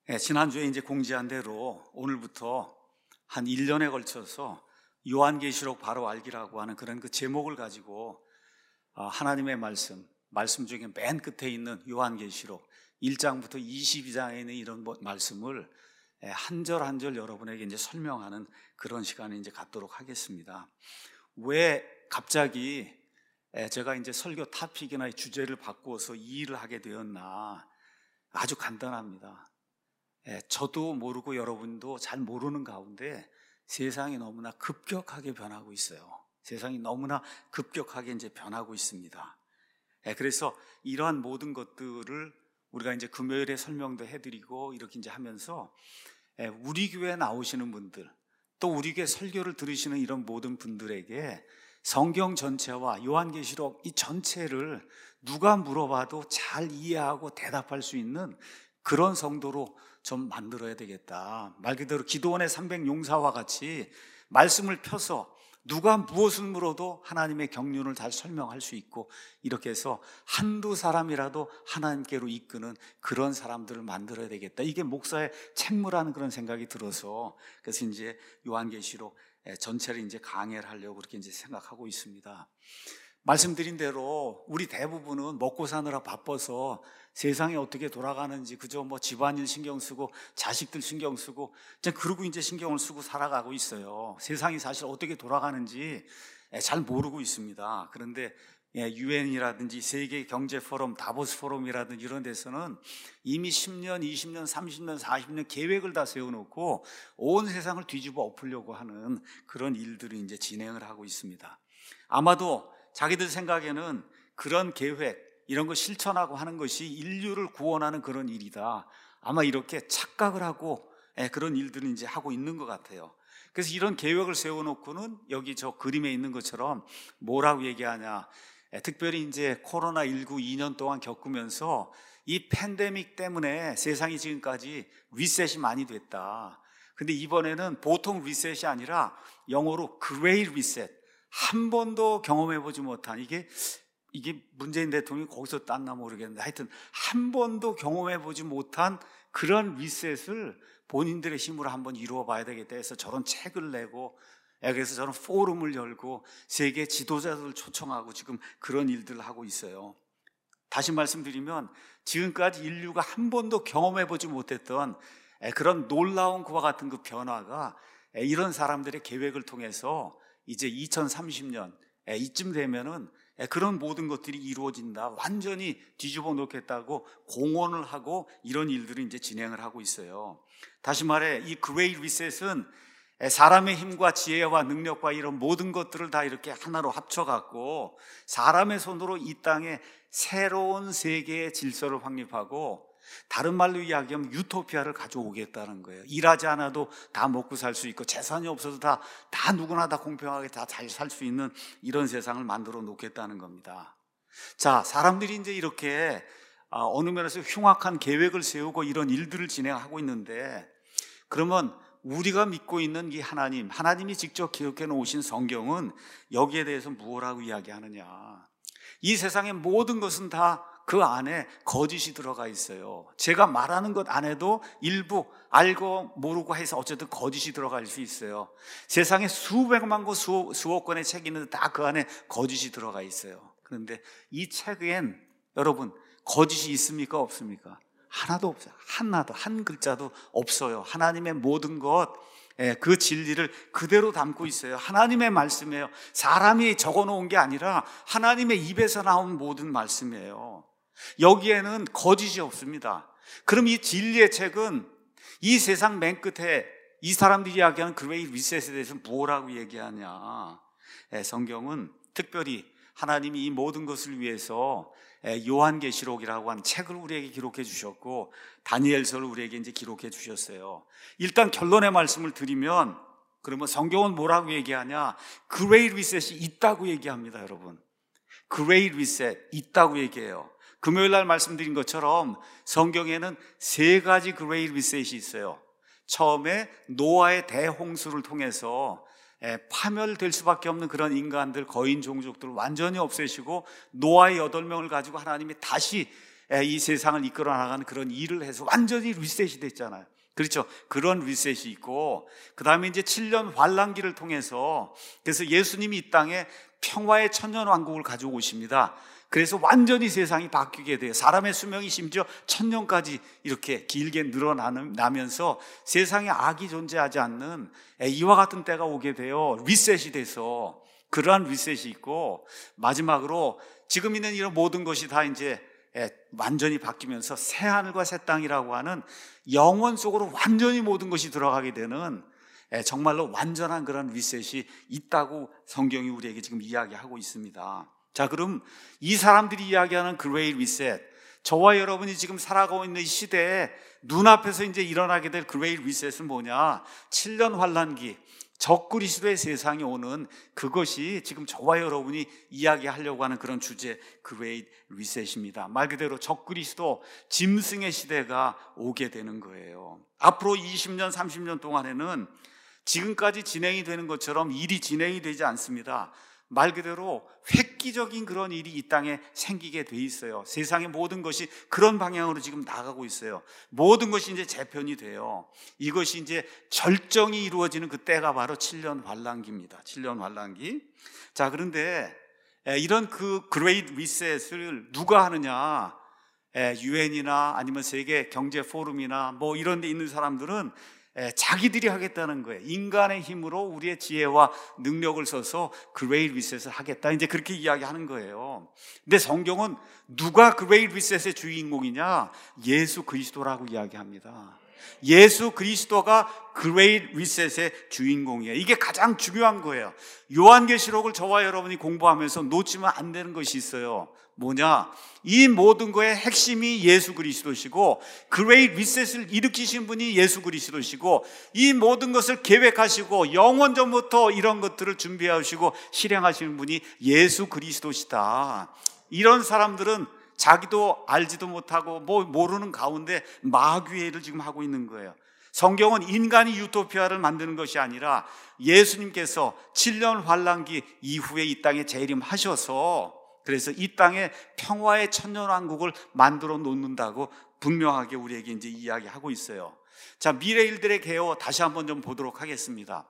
지난주에 이제 공지한 대로 오늘부터 한 1년에 걸쳐서 요한계시록 바로 알기라고 하는 그런 그 제목을 가지고 하나님의 말씀 중에 맨 끝에 있는 요한계시록 1장부터 22장에 있는 이런 말씀을 한 절 한 절 여러분에게 이제 설명하는 그런 시간을 이제 갖도록 하겠습니다. 왜 갑자기 제가 이제 설교 토픽이나 주제를 바꾸어서 이 일을 하게 되었나? 아주 간단합니다. 저도 모르고 여러분도 잘 모르는 가운데 세상이 너무나 급격하게 변하고 있어요. 세상이 너무나 급격하게 이제 변하고 있습니다. 그래서 이러한 모든 것들을 우리가 이제 금요일에 설명도 해드리고 이렇게 이제 하면서 우리 교회에 나오시는 분들, 또 우리 교회 설교를 들으시는 이런 모든 분들에게 성경 전체와 요한계시록 이 전체를 누가 물어봐도 잘 이해하고 대답할 수 있는 그런 성도로 좀 만들어야 되겠다. 말 그대로 기도원의 300용사와 같이 말씀을 펴서 누가 무엇을 물어도 하나님의 경륜을 잘 설명할 수 있고, 이렇게 해서 한두 사람이라도 하나님께로 이끄는 그런 사람들을 만들어야 되겠다. 이게 목사의 책무라는 그런 생각이 들어서, 그래서 이제 요한계시록 전체를 이제 강해를 하려고 그렇게 이제 생각하고 있습니다. 말씀드린 대로 우리 대부분은 먹고 사느라 바빠서 세상이 어떻게 돌아가는지 그저 뭐 집안일 신경 쓰고 자식들 신경 쓰고 그러고 이제 신경을 쓰고 살아가고 있어요. 세상이 사실 어떻게 돌아가는지 잘 모르고 있습니다. 그런데 유엔이라든지 세계 경제 포럼, 다보스 포럼이라든지 이런 데서는 이미 10년, 20년, 30년, 40년 계획을 다 세워놓고 온 세상을 뒤집어 엎으려고 하는 그런 일들을 이제 진행을 하고 있습니다. 아마도 자기들 생각에는 그런 계획, 이런 거 실천하고 하는 것이 인류를 구원하는 그런 일이다. 아마 이렇게 착각을 하고 그런 일들을 이제 하고 있는 것 같아요. 그래서 이런 계획을 세워놓고는 여기 저 그림에 있는 것처럼 뭐라고 얘기하냐. 특별히 이제 코로나19 2년 동안 겪으면서 이 팬데믹 때문에 세상이 지금까지 리셋이 많이 됐다. 근데 이번에는 보통 리셋이 아니라 영어로 Great Reset. 한 번도 경험해보지 못한 이게 문재인 대통령이 거기서 땄나 모르겠는데 하여튼 한 번도 경험해보지 못한 그런 리셋을 본인들의 힘으로 한번 이루어 봐야 되겠다 해서 저런 책을 내고, 그래서 저런 포럼을 열고 세계 지도자들을 초청하고 지금 그런 일들을 하고 있어요. 다시 말씀드리면 지금까지 인류가 한 번도 경험해보지 못했던 그런 놀라운 그와 같은 그 변화가 이런 사람들의 계획을 통해서 이제 2030년 이쯤 되면은 그런 모든 것들이 이루어진다. 완전히 뒤집어 놓겠다고 공언을 하고 이런 일들을 이제 진행을 하고 있어요. 다시 말해 이 Great Reset은 사람의 힘과 지혜와 능력과 이런 모든 것들을 다 이렇게 하나로 합쳐갖고 사람의 손으로 이 땅에 새로운 세계의 질서를 확립하고, 다른 말로 이야기하면 유토피아를 가져오겠다는 거예요. 일하지 않아도 다 먹고 살 수 있고 재산이 없어도 다 누구나 다 공평하게 다 잘 살 수 있는 이런 세상을 만들어 놓겠다는 겁니다. 자, 사람들이 이제 이렇게 어느 면에서 흉악한 계획을 세우고 이런 일들을 진행하고 있는데, 그러면 우리가 믿고 있는 이 하나님이 직접 기록해 놓으신 성경은 여기에 대해서 무엇이라고 이야기하느냐. 이 세상의 모든 것은 다 그 안에 거짓이 들어가 있어요. 제가 말하는 것 안에도 일부 알고 모르고 해서 어쨌든 거짓이 들어갈 수 있어요. 세상에 수백만 권 수억 권의 책이 있는데 다 그 안에 거짓이 들어가 있어요. 그런데 이 책엔 여러분 거짓이 있습니까 없습니까? 하나도 없어요. 하나도 한 글자도 없어요. 하나님의 모든 것, 그 진리를 그대로 담고 있어요. 하나님의 말씀이에요. 사람이 적어놓은 게 아니라 하나님의 입에서 나온 모든 말씀이에요. 여기에는 거짓이 없습니다. 그럼 이 진리의 책은 이 세상 맨 끝에 이 사람들이 이야기하는 그레이트 리셋에 대해서 뭐라고 얘기하냐. 성경은 특별히 하나님이 이 모든 것을 위해서 요한계시록이라고 하는 책을 우리에게 기록해 주셨고 다니엘서를 우리에게 이제 기록해 주셨어요. 일단 결론의 말씀을 드리면, 그러면 성경은 뭐라고 얘기하냐? Great Reset이 있다고 얘기합니다, 여러분. Great Reset 있다고 얘기해요. 금요일 날 말씀드린 것처럼 성경에는 세 가지 Great Reset이 있어요. 처음에 노아의 대홍수를 통해서 파멸될 수밖에 없는 그런 인간들, 거인 종족들을 완전히 없애시고 노아의 8명을 가지고 하나님이 다시 이 세상을 이끌어 나가는 그런 일을 해서 완전히 리셋이 됐잖아요. 그렇죠. 그런 리셋이 있고, 그 다음에 이제 7년 환란기를 통해서, 그래서 예수님이 이 땅에 평화의 천년왕국을 가지고 오십니다. 그래서 완전히 세상이 바뀌게 돼요. 사람의 수명이 심지어 1000년까지 이렇게 길게 늘어나면서 세상에 악이 존재하지 않는 이와 같은 때가 오게 돼요. 리셋이 돼서 그러한 리셋이 있고, 마지막으로 지금 있는 이런 모든 것이 다 이제 완전히 바뀌면서 새하늘과 새 땅이라고 하는 영원 속으로 완전히 모든 것이 들어가게 되는 정말로 완전한 그런 리셋이 있다고 성경이 우리에게 지금 이야기하고 있습니다. 자, 그럼 이 사람들이 이야기하는 그레이트 리셋, 저와 여러분이 지금 살아가고 있는 이 시대에 눈앞에서 이제 일어나게 될 그레이트 리셋은 뭐냐? 7년 환란기, 적그리스도의 세상이 오는 그것이 지금 저와 여러분이 이야기하려고 하는 그런 주제, 그레이트 리셋입니다. 말 그대로 적그리스도 짐승의 시대가 오게 되는 거예요. 앞으로 20년, 30년 동안에는 지금까지 진행이 되는 것처럼 일이 진행이 되지 않습니다. 말 그대로 획기적인 그런 일이 이 땅에 생기게 돼 있어요. 세상의 모든 것이 그런 방향으로 지금 나가고 있어요. 모든 것이 이제 재편이 돼요. 이것이 이제 절정이 이루어지는 그 때가 바로 7년 환란기입니다. 7년 환란기. 자, 그런데 이런 그 그레이트 리셋을 누가 하느냐? 유엔이나 아니면 세계 경제 포럼이나 뭐 이런 데 있는 사람들은 자기들이 하겠다는 거예요. 인간의 힘으로 우리의 지혜와 능력을 써서 그레이트 리셋을 하겠다, 이제 그렇게 이야기하는 거예요. 근데 성경은 누가 그레이트 리셋의 주인공이냐? 예수 그리스도라고 이야기합니다. 예수 그리스도가 그레이트 리셋의 주인공이에요. 이게 가장 중요한 거예요. 요한계시록을 저와 여러분이 공부하면서 놓치면 안 되는 것이 있어요. 뭐냐? 이 모든 거의 핵심이 예수 그리스도시고, 그레이트 리셋을 일으키신 분이 예수 그리스도시고, 이 모든 것을 계획하시고 영원 전부터 이런 것들을 준비하시고 실행하시는 분이 예수 그리스도시다. 이런 사람들은 자기도 알지도 못하고 뭐 모르는 가운데 마귀의 일을 지금 하고 있는 거예요. 성경은 인간이 유토피아를 만드는 것이 아니라 예수님께서 7년 환란기 이후에 이 땅에 재림하셔서, 그래서 이 땅에 평화의 천년왕국을 만들어 놓는다고 분명하게 우리에게 이제 이야기하고 있어요. 자, 미래 일들의 개요 다시 한번 좀 보도록 하겠습니다.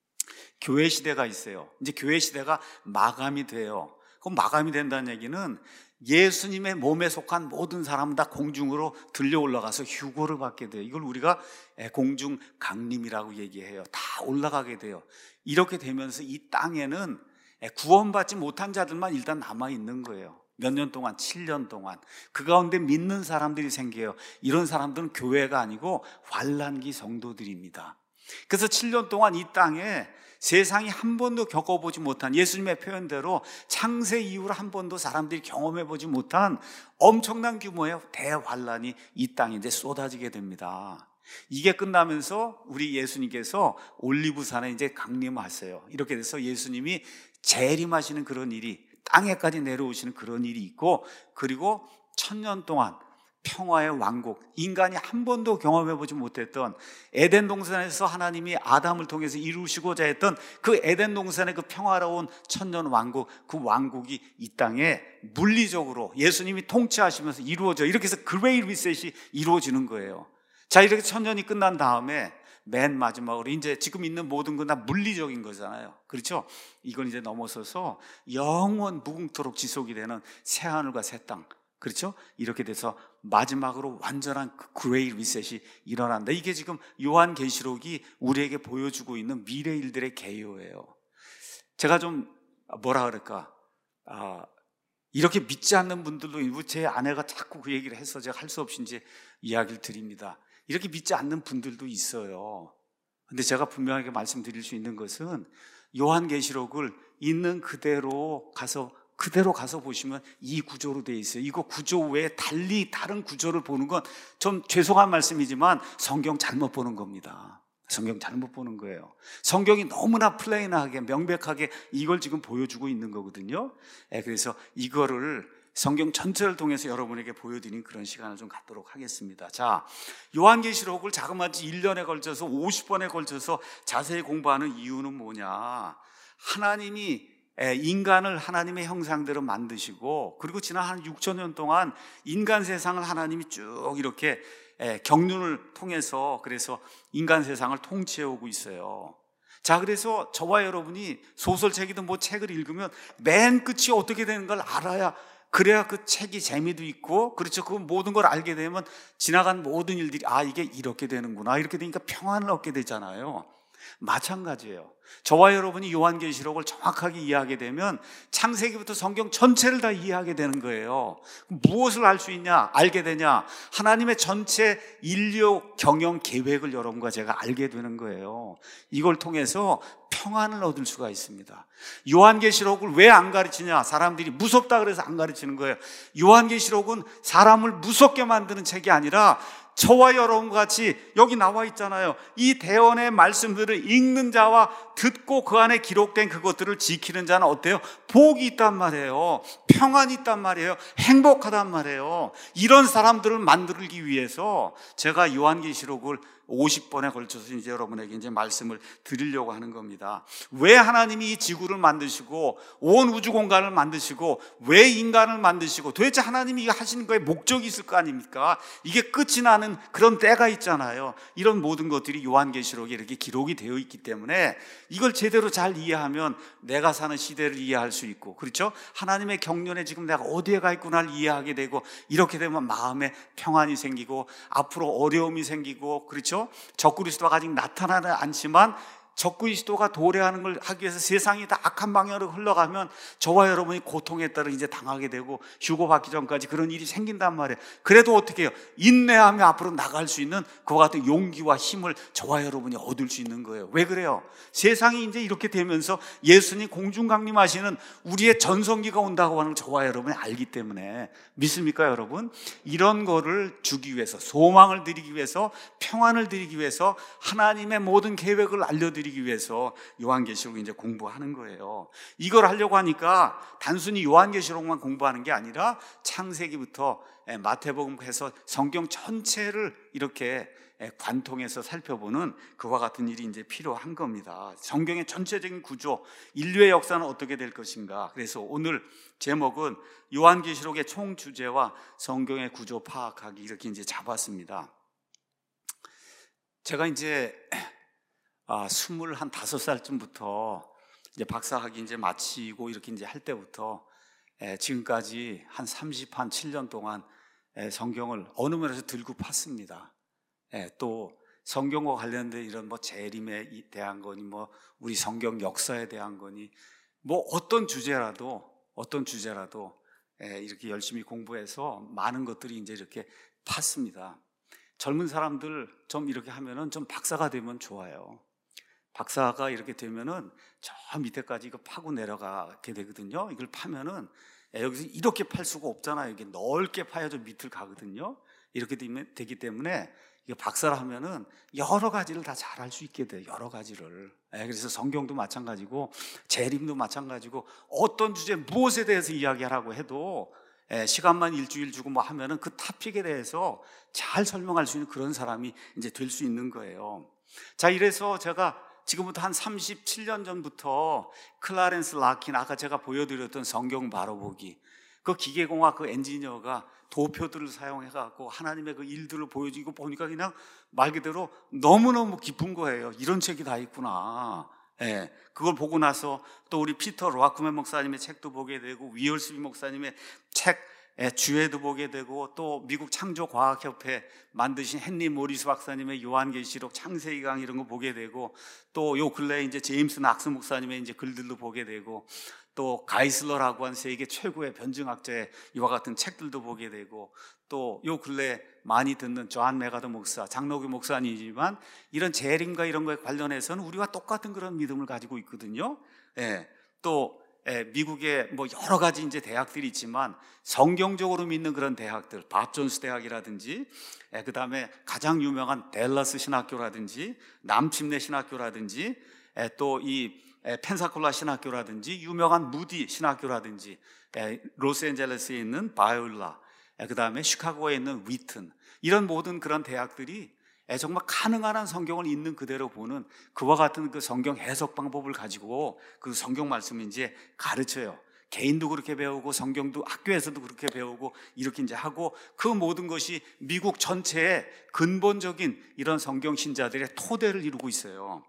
교회 시대가 있어요. 이제 교회 시대가 마감이 돼요. 그럼 마감이 된다는 얘기는 예수님의 몸에 속한 모든 사람은 다 공중으로 들려 올라가서 휴거를 받게 돼요. 이걸 우리가 공중 강림이라고 얘기해요. 다 올라가게 돼요. 이렇게 되면서 이 땅에는 구원받지 못한 자들만 일단 남아있는 거예요. 몇 년 동안, 7년 동안. 그 가운데 믿는 사람들이 생겨요. 이런 사람들은 교회가 아니고 환란기 성도들입니다. 그래서 7년 동안 이 땅에 세상이 한 번도 겪어보지 못한, 예수님의 표현대로 창세 이후로 한 번도 사람들이 경험해보지 못한 엄청난 규모의 대환란이 이 땅에 이제 쏟아지게 됩니다. 이게 끝나면서 우리 예수님께서 올리브산에 이제 강림하세요. 이렇게 돼서 예수님이 재림하시는 그런 일이, 땅에까지 내려오시는 그런 일이 있고, 그리고 1000년 동안 평화의 왕국, 인간이 한 번도 경험해보지 못했던 에덴 동산에서 하나님이 아담을 통해서 이루시고자 했던 그 에덴 동산의 그 평화로운 천년 왕국, 그 왕국이 이 땅에 물리적으로 예수님이 통치하시면서 이루어져, 이렇게 해서 그레이트 리셋이 이루어지는 거예요. 자, 이렇게 1000년이 끝난 다음에 맨 마지막으로 이제 지금 있는 모든 건 다 물리적인 거잖아요. 그렇죠? 이건 이제 넘어서서 영원 무궁토록 지속이 되는 새하늘과 새 땅, 그렇죠? 이렇게 돼서 마지막으로 완전한 그레이트 리셋이 일어난다. 이게 지금 요한계시록이 우리에게 보여주고 있는 미래 일들의 개요예요. 제가 좀 뭐라 그럴까, 이렇게 믿지 않는 분들도 있고, 제 아내가 자꾸 그 얘기를 해서 제가 할 수 없이 이제 이야기를 드립니다. 이렇게 믿지 않는 분들도 있어요. 근데 제가 분명하게 말씀드릴 수 있는 것은 요한계시록을 있는 그대로 가서 보시면 이 구조로 되어 있어요. 이거 구조 외에 달리 다른 구조를 보는 건 좀 죄송한 말씀이지만 성경 잘못 보는 겁니다. 성경 잘못 보는 거예요. 성경이 너무나 플레인하게 명백하게 이걸 지금 보여주고 있는 거거든요. 그래서 이거를 성경 전체를 통해서 여러분에게 보여드리는 그런 시간을 좀 갖도록 하겠습니다. 자, 요한계시록을 자그마치 1년에 걸쳐서 50번에 걸쳐서 자세히 공부하는 이유는 뭐냐? 하나님이 인간을 하나님의 형상대로 만드시고, 그리고 지난 한 6천 년 동안 인간 세상을 하나님이 쭉 이렇게 경륜을 통해서 그래서 인간 세상을 통치해오고 있어요. 자, 그래서 저와 여러분이 소설책이든 뭐 책을 읽으면 맨 끝이 어떻게 되는 걸 알아야, 그래야 그 책이 재미도 있고, 그렇죠, 그 모든 걸 알게 되면 지나간 모든 일들이 이게 이렇게 되는구나, 이렇게 되니까 평안을 얻게 되잖아요. 마찬가지예요. 저와 여러분이 요한계시록을 정확하게 이해하게 되면 창세기부터 성경 전체를 다 이해하게 되는 거예요. 무엇을 알 수 있냐, 알게 되냐? 하나님의 전체 인류 경영 계획을 여러분과 제가 알게 되는 거예요. 이걸 통해서 평안을 얻을 수가 있습니다. 요한계시록을 왜 안 가르치냐? 사람들이 무섭다 그래서 안 가르치는 거예요. 요한계시록은 사람을 무섭게 만드는 책이 아니라 저와 여러분 같이 여기 나와 있잖아요. 이 대언의 말씀들을 읽는 자와 듣고 그 안에 기록된 그것들을 지키는 자는 어때요? 복이 있단 말이에요. 평안이 있단 말이에요. 행복하단 말이에요. 이런 사람들을 만들기 위해서 제가 요한계시록을 50번에 걸쳐서 이제 여러분에게 이제 말씀을 드리려고 하는 겁니다. 왜 하나님이 이 지구를 만드시고 온 우주 공간을 만드시고 왜 인간을 만드시고 도대체 하나님이 이거 하시는 거에 목적이 있을 거 아닙니까? 이게 끝이 나는 그런 때가 있잖아요. 이런 모든 것들이 요한계시록에 이렇게 기록이 되어 있기 때문에 이걸 제대로 잘 이해하면 내가 사는 시대를 이해할 수 있고, 그렇죠? 하나님의 경륜에 지금 내가 어디에 가 있구나를 이해하게 되고, 이렇게 되면 마음에 평안이 생기고 앞으로 어려움이 생기고, 그렇죠? 적그리스도가 아직 나타나지 않지만 적그리스도가 도래하는 걸 하기 위해서 세상이 다 악한 방향으로 흘러가면 저와 여러분이 고통에 따라 이제 당하게 되고 휴고받기 전까지 그런 일이 생긴단 말이에요. 그래도 어떻게 해요? 인내하며 앞으로 나갈 수 있는 그와 같은 용기와 힘을 저와 여러분이 얻을 수 있는 거예요. 왜 그래요? 세상이 이제 이렇게 되면서 예수님 공중강림하시는 우리의 전성기가 온다고 하는 걸 저와 여러분이 알기 때문에. 믿습니까 여러분? 이런 거를 주기 위해서, 소망을 드리기 위해서, 평안을 드리기 위해서, 하나님의 모든 계획을 알려드리기 위해서 요한계시록을 이제 공부하는 거예요. 이걸 하려고 하니까 단순히 요한계시록만 공부하는 게 아니라 창세기부터 마태복음 해서 성경 전체를 이렇게 관통해서 살펴보는 그와 같은 일이 이제 필요한 겁니다. 성경의 전체적인 구조, 인류의 역사는 어떻게 될 것인가. 그래서 오늘 제목은 요한계시록의 총 주제와 성경의 구조 파악하기, 이렇게 이제 잡았습니다. 제가 이제 25살쯤부터 이제 박사학위 이제 마치고 이렇게 이제 할 때부터 지금까지 한 37년 동안 성경을 어느 면에서 들고 팠습니다. 또 성경과 관련된 이런 뭐 재림에 대한 거니 뭐 우리 성경 역사에 대한 거니 뭐 어떤 주제라도 이렇게 열심히 공부해서 많은 것들이 이제 이렇게 팠습니다. 젊은 사람들 좀 이렇게 하면은 좀 박사가 되면 좋아요. 박사가 이렇게 되면은 저 밑에까지 이거 파고 내려가게 되거든요. 이걸 파면은 여기서 이렇게 팔 수가 없잖아요. 이게 넓게 파야죠 밑을 가거든요. 이렇게 되기 때문에 이게 박사를 하면은 여러 가지를 다 잘할 수 있게 돼요. 여러 가지를. 그래서 성경도 마찬가지고 재림도 마찬가지고 어떤 주제 무엇에 대해서 이야기하라고 해도 시간만 일주일 주고 뭐 하면은 그 토픽에 대해서 잘 설명할 수 있는 그런 사람이 이제 될 수 있는 거예요. 자, 이래서 제가 지금부터 한 37년 전부터 클라렌스 라킨, 아까 제가 보여드렸던 성경 바로보기, 그 기계공학 그 엔지니어가 도표들을 사용해갖고 하나님의 그 일들을 보여주고 보니까 그냥 말 그대로 너무너무 깊은 거예요. 이런 책이 다 있구나. 그걸 보고 나서 또 우리 피터 로아크맨 목사님의 책도 보게 되고 위얼스비 목사님의 책 주에도 보게 되고 또 미국 창조과학협회 만드신 헨리 모리스 박사님의 요한계시록 창세기 강의 이런 거 보게 되고 또 요 근래에 이제 제임스 낙스 목사님의 이제 글들도 보게 되고 또 가이슬러라고 한 세계 최고의 변증학자의 이와 같은 책들도 보게 되고 또 요 근래 많이 듣는 조한 메가더 목사, 장로교 목사님이지만 이런 재림과 이런 거에 관련해서는 우리와 똑같은 그런 믿음을 가지고 있거든요. 또 미국에 뭐 여러 가지 이제 대학들이 있지만 성경적으로 믿는 그런 대학들, 밥 존스 대학이라든지 그 다음에 가장 유명한 댈러스 신학교라든지 남침내 신학교라든지 또 이 펜사콜라 신학교라든지 유명한 무디 신학교라든지 로스앤젤레스에 있는 바이올라, 그 다음에 시카고에 있는 위튼, 이런 모든 그런 대학들이 정말 가능한 한 성경을 있는 그대로 보는 그와 같은 그 성경 해석 방법을 가지고 그 성경 말씀을 이제 가르쳐요. 개인도 그렇게 배우고 성경도 학교에서도 그렇게 배우고 이렇게 이제 하고, 그 모든 것이 미국 전체의 근본적인 이런 성경 신자들의 토대를 이루고 있어요.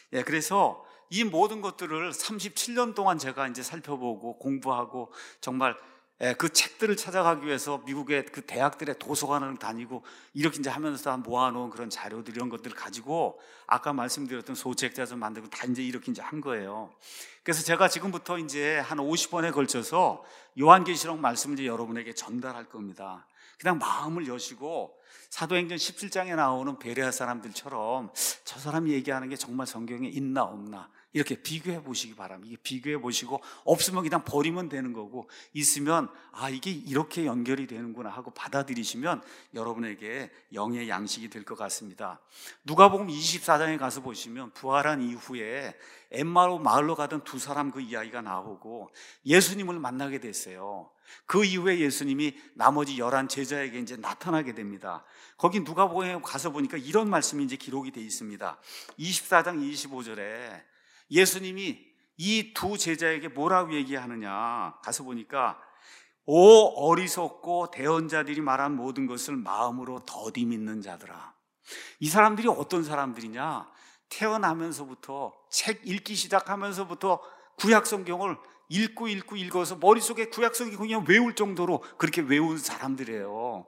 그래서 이 모든 것들을 37년 동안 제가 이제 살펴보고 공부하고, 정말 그 책들을 찾아가기 위해서 미국의 그 대학들의 도서관을 다니고 이렇게 이제 하면서 다 모아놓은 그런 자료들, 이런 것들을 가지고 아까 말씀드렸던 소책자서 만들고 다 이제 이렇게 이제 한 거예요. 그래서 제가 지금부터 이제 한 50번에 걸쳐서 요한계시록 말씀을 이제 여러분에게 전달할 겁니다. 그냥 마음을 여시고 사도행전 17장에 나오는 베레아 사람들처럼 저 사람이 얘기하는 게 정말 성경에 있나 없나 이렇게 비교해 보시기 바랍니다. 이게 비교해 보시고 없으면 그냥 버리면 되는 거고, 있으면 이게 이렇게 연결이 되는구나 하고 받아들이시면 여러분에게 영의 양식이 될 것 같습니다. 누가복음 24장에 가서 보시면 부활한 이후에 엠마오 마을로 가던 두 사람 그 이야기가 나오고 예수님을 만나게 됐어요. 그 이후에 예수님이 나머지 11 제자에게 이제 나타나게 됩니다. 거기 누가복음에 가서 보니까 이런 말씀이 이제 기록이 되어 있습니다. 24장 25절에 예수님이 이 두 제자에게 뭐라고 얘기하느냐, 가서 보니까 오 어리석고 대언자들이 말한 모든 것을 마음으로 더디 믿는 자들아. 이 사람들이 어떤 사람들이냐, 태어나면서부터 책 읽기 시작하면서부터 구약 성경을 읽어서 머릿속에 구약 성경이 그냥 외울 정도로 그렇게 외운 사람들이에요.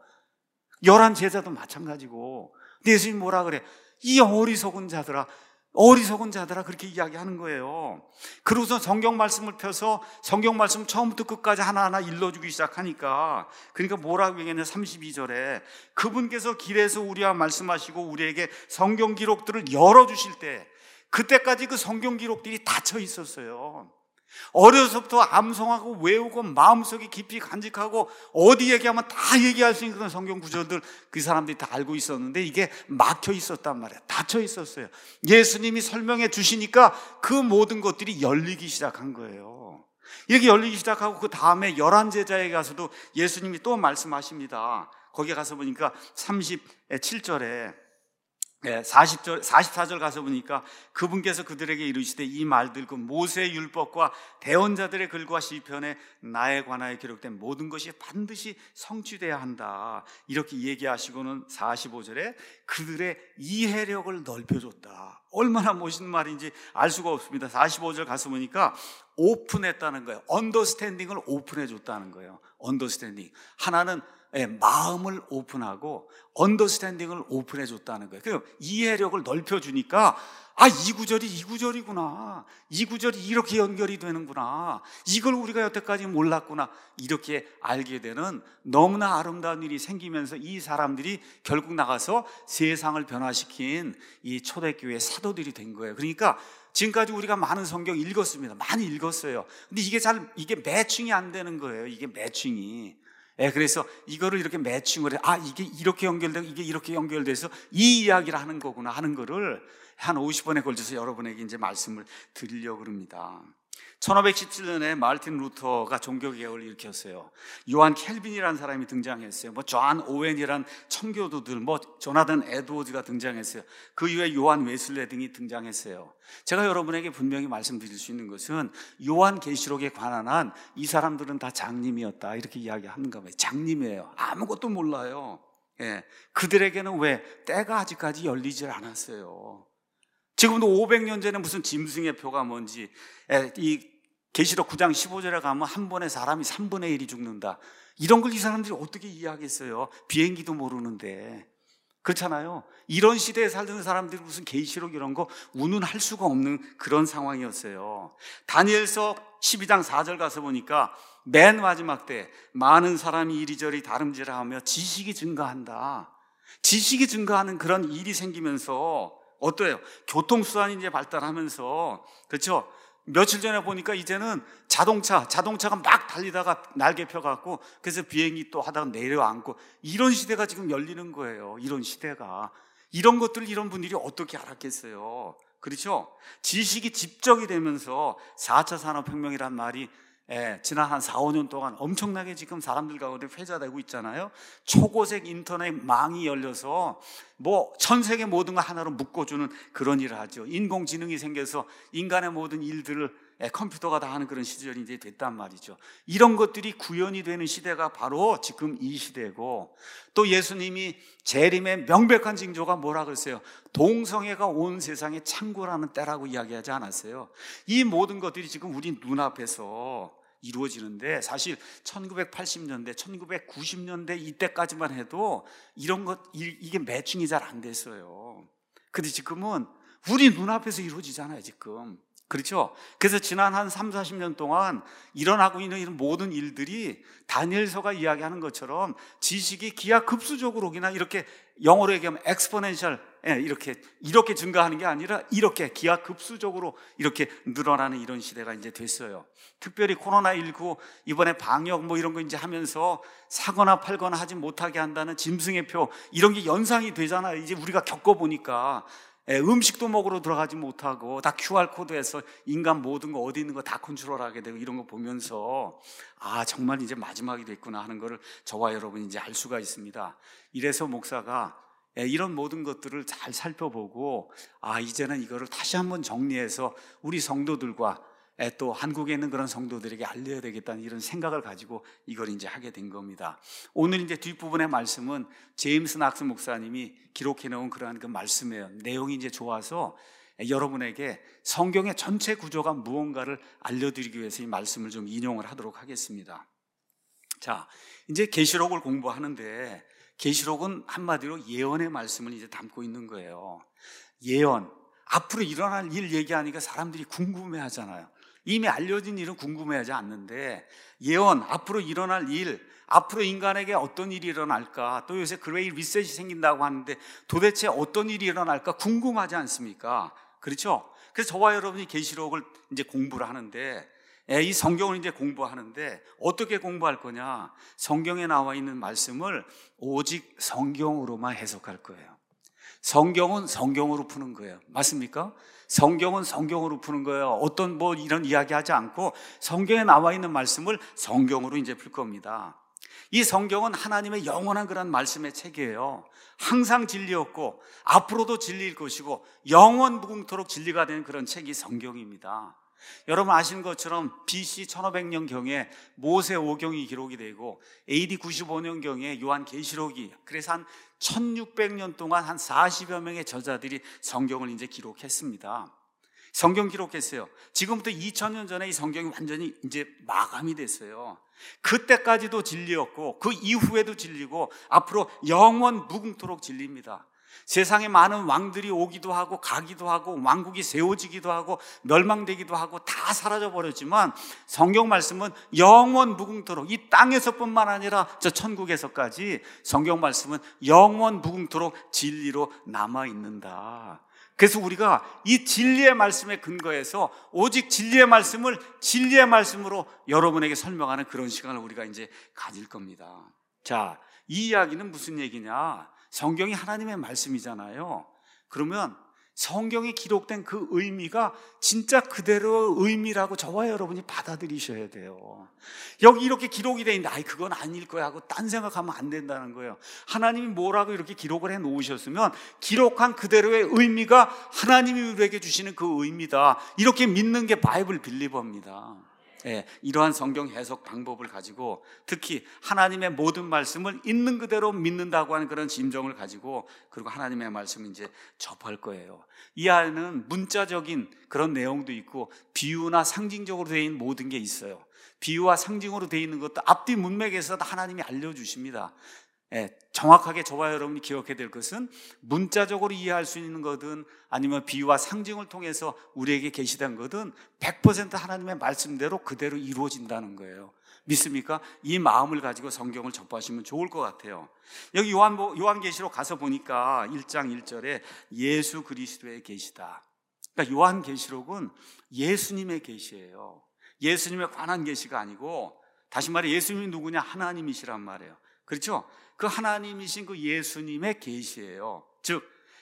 11 제자도 마찬가지고. 근데 예수님 뭐라 그래? 이 어리석은 자들아, 어리석은 자들아, 그렇게 이야기하는 거예요. 그러고서 성경 말씀을 펴서 성경 말씀 처음부터 끝까지 하나하나 일러주기 시작하니까, 그러니까 뭐라고 얘기했냐, 32절에 그분께서 길에서 우리와 말씀하시고 우리에게 성경 기록들을 열어주실 때, 그때까지 그 성경 기록들이 닫혀 있었어요. 어려서부터 암송하고 외우고 마음속에 깊이 간직하고 어디 얘기하면 다 얘기할 수 있는 그런 성경 구절들 그 사람들이 다 알고 있었는데 이게 막혀 있었단 말이에요. 닫혀 있었어요. 예수님이 설명해 주시니까 그 모든 것들이 열리기 시작한 거예요. 이렇게 열리기 시작하고 그 다음에 11 제자에게 가서도 예수님이 또 말씀하십니다. 거기에 가서 보니까 37절에 44절 가서 보니까 그분께서 그들에게 이르시되 이 말들 그 모세의 율법과 대언자들의 글과 시편에 나에 관하여 기록된 모든 것이 반드시 성취돼야 한다, 이렇게 얘기하시고는 45절에 그들의 이해력을 넓혀줬다. 얼마나 멋있는 말인지 알 수가 없습니다. 45절 가서 보니까 오픈했다는 거예요. 언더스탠딩을 오픈해 줬다는 거예요. 언더스탠딩, 하나는 마음을 오픈하고 언더스탠딩을 오픈해 줬다는 거예요. 그 이해력을 넓혀주니까 이 구절이 이 구절이구나, 이 구절이 이렇게 연결이 되는구나, 이걸 우리가 여태까지 몰랐구나, 이렇게 알게 되는 너무나 아름다운 일이 생기면서 이 사람들이 결국 나가서 세상을 변화시킨 이 초대교회 사도들이 된 거예요. 그러니까 지금까지 우리가 많은 성경 읽었습니다. 많이 읽었어요. 근데 이게 매칭이 안 되는 거예요. 이게 매칭이. 그래서 이거를 이렇게 매칭을 해. 이게 이렇게 연결되고 이게 이렇게 연결돼서 이 이야기를 하는 거구나 하는 거를 한 50번에 걸쳐서 여러분에게 이제 말씀을 드리려고 그럽니다. 1517년에 마르틴 루터가 종교개혁을 일으켰어요. 요한 켈빈이라는 사람이 등장했어요. 존 오웬이라는 청교도들, 조나단 에드워즈가 등장했어요. 그 이후에 요한 웨슬레 등이 등장했어요. 제가 여러분에게 분명히 말씀드릴 수 있는 것은 요한 계시록에 관한 한 이 사람들은 다 장님이었다, 이렇게 이야기하는가 봐요. 장님이에요. 아무것도 몰라요. 그들에게는 왜 때가 아직까지 열리질 않았어요. 지금도 500년 전에 무슨 짐승의 표가 뭔지, 이 계시록 9장 15절에 가면 한 번에 사람이 3분의 1이 죽는다, 이런 걸 이 사람들이 어떻게 이해하겠어요? 비행기도 모르는데. 그렇잖아요. 이런 시대에 살던 사람들이 무슨 계시록 이런 거 운운할 수가 없는 그런 상황이었어요. 다니엘서 12장 4절 가서 보니까 맨 마지막 때 많은 사람이 이리저리 다름질하며 지식이 증가한다. 지식이 증가하는 그런 일이 생기면서 어때요? 교통수단이 이제 발달하면서, 그렇죠? 며칠 전에 보니까 이제는 자동차가 막 달리다가 날개 펴갖고 그래서 비행기 또 하다가 내려앉고, 이런 시대가 지금 열리는 거예요. 이런 시대가. 이런 것들을 이런 분들이 어떻게 알았겠어요? 그렇죠? 지식이 집적이 되면서 4차 산업혁명이란 말이 지난 한 4, 5년 동안 엄청나게 지금 사람들 가운데 회자되고 있잖아요. 초고색 인터넷 망이 열려서 뭐 전 세계 모든 걸 하나로 묶어주는 그런 일을 하죠. 인공지능이 생겨서 인간의 모든 일들을 컴퓨터가 다 하는 그런 시절이 이제 됐단 말이죠. 이런 것들이 구현이 되는 시대가 바로 지금 이 시대고, 또 예수님이 재림의 명백한 징조가 뭐라 그랬어요? 동성애가 온 세상에 창궐하는 때라고 이야기하지 않았어요? 이 모든 것들이 지금 우리 눈앞에서 이루어지는데, 사실 1980년대, 1990년대 이때까지만 해도 이런 것, 이게 매칭이 잘 안 됐어요. 근데 지금은 우리 눈앞에서 이루어지잖아요, 지금. 그렇죠? 그래서 지난 한 3, 40년 동안 일어나고 있는 이런 모든 일들이 다니엘서가 이야기하는 것처럼 지식이 기하급수적으로 그냥 이렇게, 영어로 얘기하면 exponential, 이렇게 증가하는 게 아니라 이렇게 기하급수적으로 이렇게 늘어나는 이런 시대가 이제 됐어요. 특별히 코로나19 이번에 방역 뭐 이런 거 이제 하면서 사거나 팔거나 하지 못하게 한다는 짐승의 표, 이런 게 연상이 되잖아요. 이제 우리가 겪어보니까. 음식도 먹으러 들어가지 못하고 다 QR코드에서 인간 모든 거 어디 있는 거 다 컨트롤하게 되고, 이런 거 보면서 정말 이제 마지막이 됐구나 하는 거를 저와 여러분이 이제 알 수가 있습니다. 이래서 목사가 이런 모든 것들을 잘 살펴보고 이제는 이거를 다시 한번 정리해서 우리 성도들과 또 한국에 있는 그런 성도들에게 알려야 되겠다는 이런 생각을 가지고 이걸 이제 하게 된 겁니다. 오늘 이제 뒷부분의 말씀은 제임스 낙스 목사님이 기록해 놓은 그러한 그 말씀이에요. 내용이 이제 좋아서 여러분에게 성경의 전체 구조가 무언가를 알려드리기 위해서 이 말씀을 좀 인용을 하도록 하겠습니다. 자, 이제 계시록을 공부하는데, 계시록은 한마디로 예언의 말씀을 이제 담고 있는 거예요. 예언, 앞으로 일어날 일 얘기하니까 사람들이 궁금해 하잖아요. 이미 알려진 일은 궁금해하지 않는데, 예언, 앞으로 일어날 일, 앞으로 인간에게 어떤 일이 일어날까, 또 요새 그레이트 리셋이 생긴다고 하는데 도대체 어떤 일이 일어날까 궁금하지 않습니까? 그렇죠? 그래서 저와 여러분이 계시록을 이제 공부를 하는데, 이 성경을 이제 공부하는데 어떻게 공부할 거냐? 성경에 나와 있는 말씀을 오직 성경으로만 해석할 거예요. 성경은 성경으로 푸는 거예요. 맞습니까? 성경은 성경으로 푸는 거예요. 어떤 뭐 이런 이야기 하지 않고 성경에 나와 있는 말씀을 성경으로 이제 풀 겁니다. 이 성경은 하나님의 영원한 그런 말씀의 책이에요. 항상 진리였고 앞으로도 진리일 것이고 영원 무궁토록 진리가 되는 그런 책이 성경입니다. 여러분 아시는 것처럼 BC 1500년경에 모세 오경이 기록이 되고 AD 95년경에 요한계시록이, 그래서 한 1600년 동안 한 40여 명의 저자들이 성경을 이제 기록했습니다. 성경 기록했어요. 지금부터 2000년 전에 이 성경이 완전히 이제 마감이 됐어요. 그때까지도 진리였고 그 이후에도 진리고 앞으로 영원 무궁토록 진리입니다. 세상에 많은 왕들이 오기도 하고 가기도 하고 왕국이 세워지기도 하고 멸망되기도 하고 다 사라져버렸지만 성경 말씀은 영원 무궁토록, 이 땅에서뿐만 아니라 저 천국에서까지 성경 말씀은 영원 무궁토록 진리로 남아있는다. 그래서 우리가 이 진리의 말씀에 근거해서 오직 진리의 말씀을 진리의 말씀으로 여러분에게 설명하는 그런 시간을 우리가 이제 가질 겁니다. 자, 이 이야기는 무슨 얘기냐? 성경이 하나님의 말씀이잖아요. 그러면 성경에 기록된 그 의미가 진짜 그대로 의미라고 저와 여러분이 받아들이셔야 돼요. 여기 이렇게 기록이 돼 있는데 그건 아닐 거야 하고 딴 생각하면 안 된다는 거예요. 하나님이 뭐라고 이렇게 기록을 해 놓으셨으면 기록한 그대로의 의미가 하나님이 우리에게 주시는 그 의미다, 이렇게 믿는 게 바이블 빌리버입니다. 이러한 성경 해석 방법을 가지고 특히 하나님의 모든 말씀을 있는 그대로 믿는다고 하는 그런 심정을 가지고, 그리고 하나님의 말씀을 이제 접할 거예요. 이 안에는 문자적인 그런 내용도 있고 비유나 상징적으로 되어 있는 모든 게 있어요. 비유와 상징으로 되어 있는 것도 앞뒤 문맥에서 하나님이 알려주십니다. 정확하게 저와 여러분이 기억해야 될 것은 문자적으로 이해할 수 있는 거든 아니면 비유와 상징을 통해서 우리에게 계시된 거든 100% 하나님의 말씀대로 그대로 이루어진다는 거예요. 믿습니까? 이 마음을 가지고 성경을 접하시면 좋을 것 같아요. 여기 요한계시록 가서 보니까 1장 1절에 예수 그리스도의 계시다. 그러니까 요한계시록은 예수님의 계시예요. 예수님에 관한 계시가 아니고, 다시 말해 예수님이 누구냐? 하나님이시란 말이에요. 그렇죠? 그 하나님이신 그 예수님의 계시예요. 즉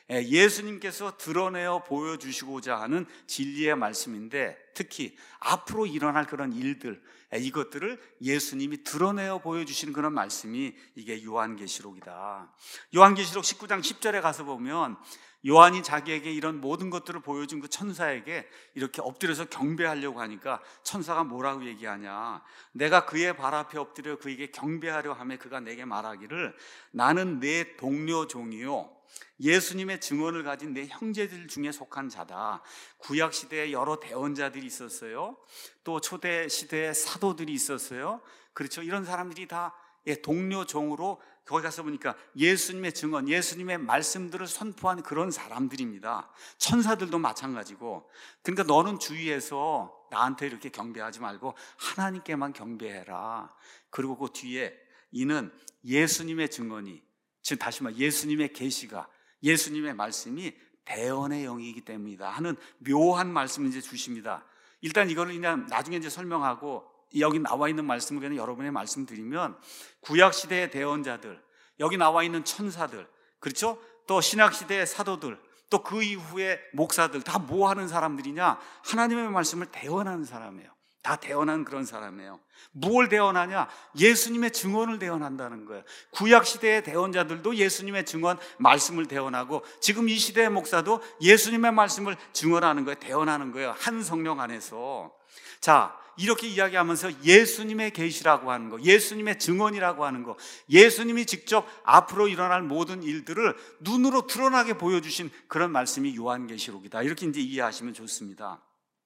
예수님께서 드러내어 보여주시고자 하는 진리의 말씀인데, 특히 앞으로 일어날 그런 일들, 이것들을 예수님이 드러내어 보여주시는 그런 말씀이 이게 요한계시록이다. 요한계시록 19장 10절에 가서 보면 요한이 자기에게 이런 모든 것들을 보여준 그 천사에게 이렇게 엎드려서 경배하려고 하니까 천사가 뭐라고 얘기하냐, 내가 그의 발 앞에 엎드려 그에게 경배하려 하며 그가 내게 말하기를 나는 내 동료 종이요 예수님의 증언을 가진 내 형제들 중에 속한 자다. 구약시대에 여러 대언자들이 있었어요. 또 초대시대에 사도들이 있었어요. 그렇죠. 이런 사람들이 다 동료 종으로 거기 가서 보니까 예수님의 증언, 예수님의 말씀들을 선포한 그런 사람들입니다. 천사들도 마찬가지고. 그러니까 너는 주위에서 나한테 이렇게 경배하지 말고 하나님께만 경배해라. 그리고 그 뒤에 이는 예수님의 증언이, 즉 다시 말해 예수님의 계시가, 예수님의 말씀이 대언의 영이기 때문이다 하는 묘한 말씀을 이제 주십니다. 일단 이거를 그냥 나중에 이제 설명하고 여기 나와 있는 말씀을 그냥 여러분의 말씀드리면, 구약시대의 대언자들, 여기 나와 있는 천사들, 그렇죠? 또 신약시대의 사도들, 또 그 이후의 목사들, 다 뭐 하는 사람들이냐? 하나님의 말씀을 대언하는 사람이에요. 다 대언하는 그런 사람이에요. 뭘 대언하냐? 예수님의 증언을 대언한다는 거예요. 구약시대의 대언자들도 예수님의 증언, 말씀을 대언하고, 지금 이 시대의 목사도 예수님의 말씀을 증언하는 거예요. 대언하는 거예요. 한 성령 안에서. 자, 이렇게 이야기하면서 예수님의 계시라고 하는 거, 예수님의 증언이라고 하는 거, 예수님이 직접 앞으로 일어날 모든 일들을 눈으로 드러나게 보여주신 그런 말씀이 요한계시록이다. 이렇게 이제 이해하시면 좋습니다.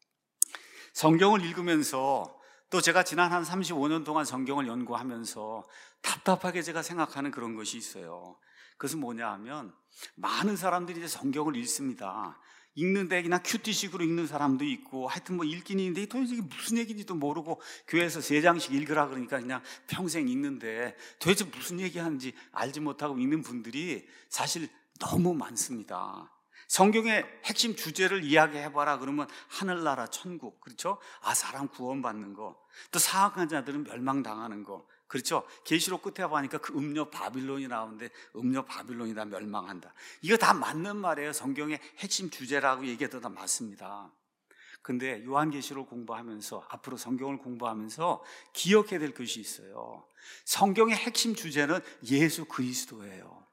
성경을 읽으면서, 또 제가 지난 한 35년 동안 성경을 연구하면서 답답하게 제가 생각하는 그런 것이 있어요. 그것은 뭐냐 하면, 많은 사람들이 이제 성경을 읽습니다. 읽는데 그냥 큐티식으로 읽는 사람도 있고, 하여튼 뭐 읽긴 읽는데 도대체 이게 무슨 얘기인지도 모르고 교회에서 3장씩 읽으라 그러니까 그냥 평생 읽는데 도대체 무슨 얘기하는지 알지 못하고 읽는 분들이 사실 너무 많습니다. 성경의 핵심 주제를 이야기해봐라 그러면 하늘나라, 천국, 그렇죠? 사람 구원받는 거, 또 사악한 자들은 멸망당하는 거, 그렇죠? 계시록 끝에 보니까 그 음녀 바빌론이 나오는데 음녀 바빌론이 다 멸망한다. 이거 다 맞는 말이에요. 성경의 핵심 주제라고 얘기해도 다 맞습니다. 근데 요한계시록을 공부하면서, 앞으로 성경을 공부하면서 기억해야 될 것이 있어요. 성경의 핵심 주제는 예수 그리스도예요.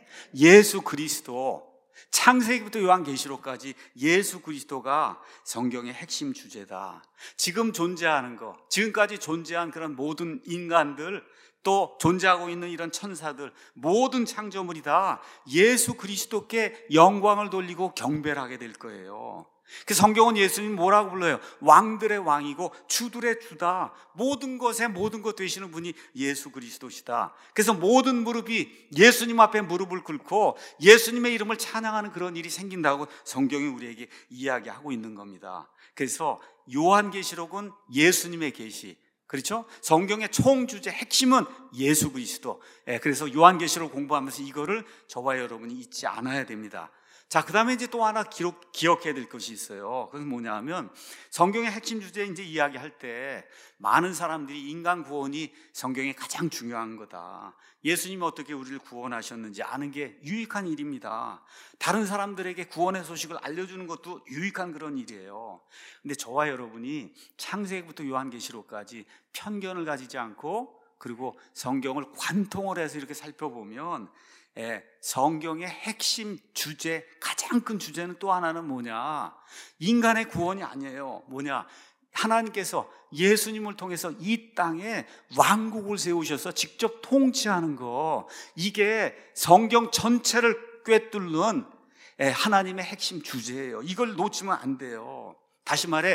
예수 그리스도. 창세기부터 요한계시록까지 예수 그리스도가 성경의 핵심 주제다. 지금 존재하는 거, 지금까지 존재한 그런 모든 인간들, 또 존재하고 있는 이런 천사들, 모든 창조물이 다 예수 그리스도께 영광을 돌리고 경배를 하게 될 거예요. 그 성경은 예수님 뭐라고 불러요? 왕들의 왕이고 주들의 주다. 모든 것에 모든 것 되시는 분이 예수 그리스도시다. 그래서 모든 무릎이 예수님 앞에 무릎을 꿇고 예수님의 이름을 찬양하는 그런 일이 생긴다고 성경이 우리에게 이야기하고 있는 겁니다. 그래서 요한계시록은 예수님의 계시, 그렇죠? 성경의 총주제 핵심은 예수 그리스도. 그래서 요한계시록 공부하면서 이거를 저와 여러분이 잊지 않아야 됩니다. 자, 그 다음에 이제 또 하나 기억해야 될 것이 있어요. 그건 뭐냐 하면, 성경의 핵심 주제 이제 이야기할 때 많은 사람들이 인간 구원이 성경에 가장 중요한 거다. 예수님이 어떻게 우리를 구원하셨는지 아는 게 유익한 일입니다. 다른 사람들에게 구원의 소식을 알려주는 것도 유익한 그런 일이에요. 근데 저와 여러분이 창세기부터 요한계시록까지 편견을 가지지 않고, 그리고 성경을 관통을 해서 이렇게 살펴보면, 성경의 핵심 주제, 가장 큰 주제는 또 하나는 뭐냐? 인간의 구원이 아니에요. 뭐냐? 하나님께서 예수님을 통해서 이 땅에 왕국을 세우셔서 직접 통치하는 거, 이게 성경 전체를 꿰뚫는 하나님의 핵심 주제예요. 이걸 놓치면 안 돼요. 다시 말해,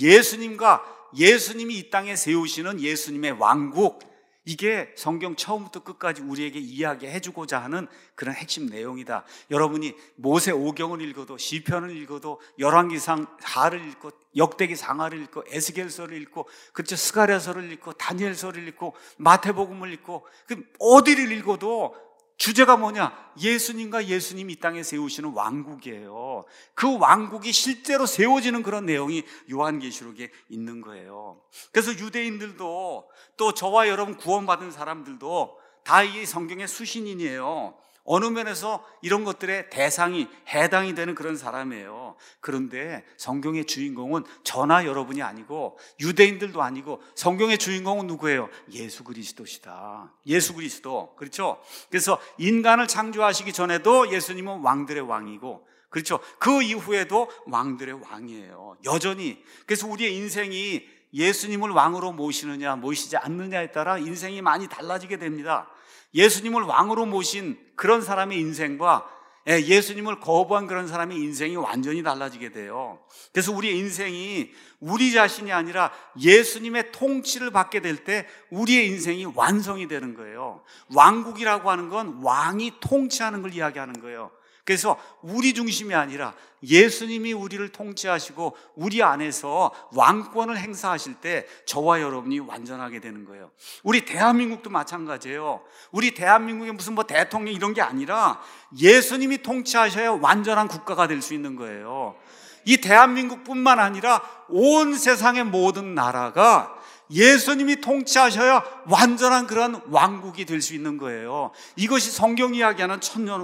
예수님이 이 땅에 세우시는 예수님의 왕국, 이게 성경 처음부터 끝까지 우리에게 이야기해주고자 하는 그런 핵심 내용이다. 여러분이 모세오경을 읽어도, 시편을 읽어도, 열왕기상하를 읽고, 역대기상하를 읽고, 에스겔서를 읽고, 그렇죠, 스가랴서를 읽고, 다니엘서를 읽고, 마태복음을 읽고, 어디를 읽어도 주제가 뭐냐? 예수님과 예수님이 이 땅에 세우시는 왕국이에요. 그 왕국이 실제로 세워지는 그런 내용이 요한계시록에 있는 거예요. 그래서 유대인들도, 또 저와 여러분 구원받은 사람들도 다 이 성경의 수신인이에요. 어느 면에서 이런 것들의 대상이 해당이 되는 그런 사람이에요. 그런데 성경의 주인공은 저나 여러분이 아니고 유대인들도 아니고 성경의 주인공은 누구예요? 예수 그리스도시다. 예수 그리스도. 그렇죠? 그래서 인간을 창조하시기 전에도 예수님은 왕들의 왕이고, 그렇죠? 그 이후에도 왕들의 왕이에요. 여전히. 그래서 우리의 인생이 예수님을 왕으로 모시느냐 모시지 않느냐에 따라 인생이 많이 달라지게 됩니다. 예수님을 왕으로 모신 그런 사람의 인생과 예수님을 거부한 그런 사람의 인생이 완전히 달라지게 돼요. 그래서 우리의 인생이 우리 자신이 아니라 예수님의 통치를 받게 될 때 우리의 인생이 완성이 되는 거예요. 왕국이라고 하는 건 왕이 통치하는 걸 이야기하는 거예요. 그래서 우리 중심이 아니라 예수님이 우리를 통치하시고 우리 안에서 왕권을 행사하실 때 저와 여러분이 완전하게 되는 거예요. 우리 대한민국도 마찬가지예요. 우리 대한민국에 무슨 대통령 이런 게 아니라 예수님이 통치하셔야 완전한 국가가 될 수 있는 거예요. 이 대한민국뿐만 아니라 온 세상의 모든 나라가 예수님이 통치하셔야 완전한 그런 왕국이 될 수 있는 거예요. 이것이 성경 이야기하는 천년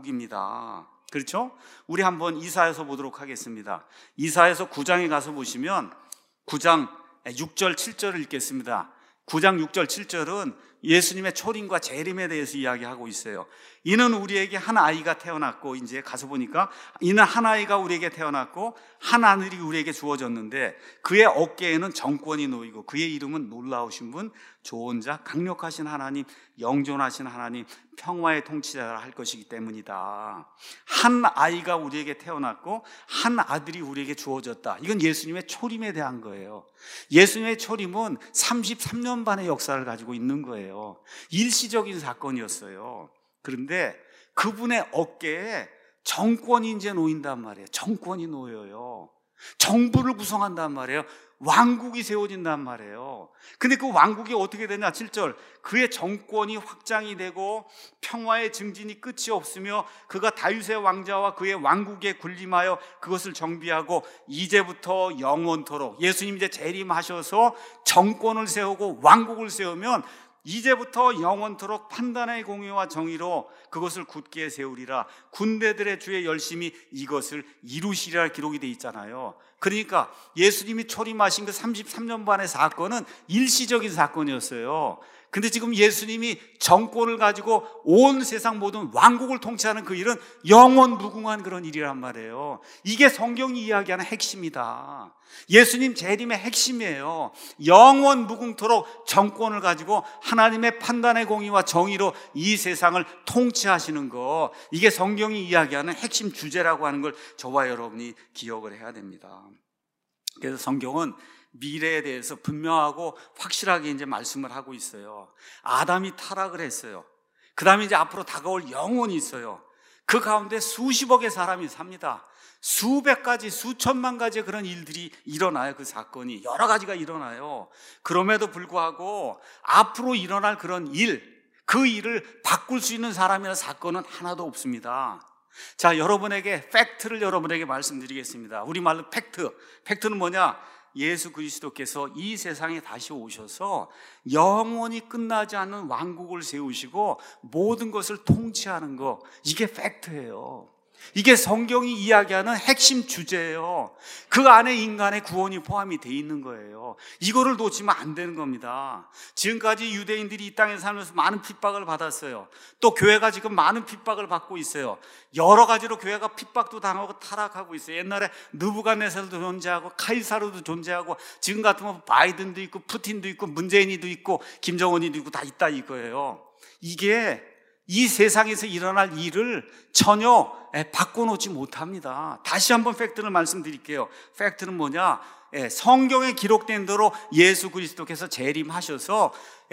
왕국입니다. 그렇죠? 우리 한번 이사야서 보도록 하겠습니다. 이사야서 9장에 가서 보시면 9장 6절 7절을 읽겠습니다. 9장 6절 7절은 예수님의 초림과 재림에 대해서 이야기하고 있어요. 이는 우리에게 한 아이가 태어났고, 이제 가서 보니까 이는 한 아이가 우리에게 태어났고 한 아들이 우리에게 주어졌는데 그의 어깨에는 정권이 놓이고 그의 이름은 놀라우신 분, 좋은 자, 강력하신 하나님, 영존하신 하나님, 평화의 통치자라 할 것이기 때문이다. 한 아이가 우리에게 태어났고 한 아들이 우리에게 주어졌다. 이건 예수님의 초림에 대한 거예요. 예수님의 초림은 33년 반의 역사를 가지고 있는 거예요. 일시적인 사건이었어요. 그런데 그분의 어깨에 정권이 이제 놓인단 말이에요. 정권이 놓여요. 정부를 구성한단 말이에요. 왕국이 세워진단 말이에요. 근데 그 왕국이 어떻게 되냐? 7절, 그의 정권이 확장이 되고 평화의 증진이 끝이 없으며 그가 다윗의 왕자와 그의 왕국에 군림하여 그것을 정비하고 이제부터 영원토록, 예수님 이제 재림하셔서 정권을 세우고 왕국을 세우면 이제부터 영원토록 판단의 공의와 정의로 그것을 굳게 세우리라. 군대들의 주의 열심히 이것을 이루시리라 기록이 돼 있잖아요. 그러니까 예수님이 초림하신 그 33년 반의 사건은 일시적인 사건이었어요. 근데 지금 예수님이 정권을 가지고 온 세상 모든 왕국을 통치하는 그 일은 영원 무궁한 그런 일이란 말이에요. 이게 성경이 이야기하는 핵심이다. 예수님 재림의 핵심이에요. 영원 무궁토록 정권을 가지고 하나님의 판단의 공의와 정의로 이 세상을 통치하시는 거, 이게 성경이 이야기하는 핵심 주제라고 하는 걸 저와 여러분이 기억을 해야 됩니다. 그래서 성경은 미래에 대해서 분명하고 확실하게 이제 말씀을 하고 있어요. 아담이 타락을 했어요. 그 다음에 이제 앞으로 다가올 영혼이 있어요. 그 가운데 수십억의 사람이 삽니다. 수백 가지, 수천만 가지의 그런 일들이 일어나요. 그 사건이 여러 가지가 일어나요. 그럼에도 불구하고 앞으로 일어날 그런 일, 그 일을 바꿀 수 있는 사람이나 사건은 하나도 없습니다. 자, 여러분에게 팩트를 여러분에게 말씀드리겠습니다. 우리말로 팩트. 팩트는 뭐냐? 예수 그리스도께서 이 세상에 다시 오셔서 영원히 끝나지 않는 왕국을 세우시고 모든 것을 통치하는 거, 이게 팩트예요. 이게 성경이 이야기하는 핵심 주제예요. 그 안에 인간의 구원이 포함이 돼 있는 거예요. 이거를 놓치면 안 되는 겁니다. 지금까지 유대인들이 이 땅에 살면서 많은 핍박을 받았어요. 또 교회가 지금 많은 핍박을 받고 있어요. 여러 가지로 교회가 핍박도 당하고 타락하고 있어요. 옛날에 느부갓네살도 존재하고 카이사르도 존재하고 지금 같으면 바이든도 있고 푸틴도 있고 문재인이도 있고 김정은이도 있고 다 있다 이거예요. 이게 이 세상에서 일어날 일을 전혀 바꿔놓지 못합니다. 다시 한번 팩트를 말씀드릴게요. 팩트는 뭐냐? 성경에 기록된 대로 예수 그리스도께서 재림하셔서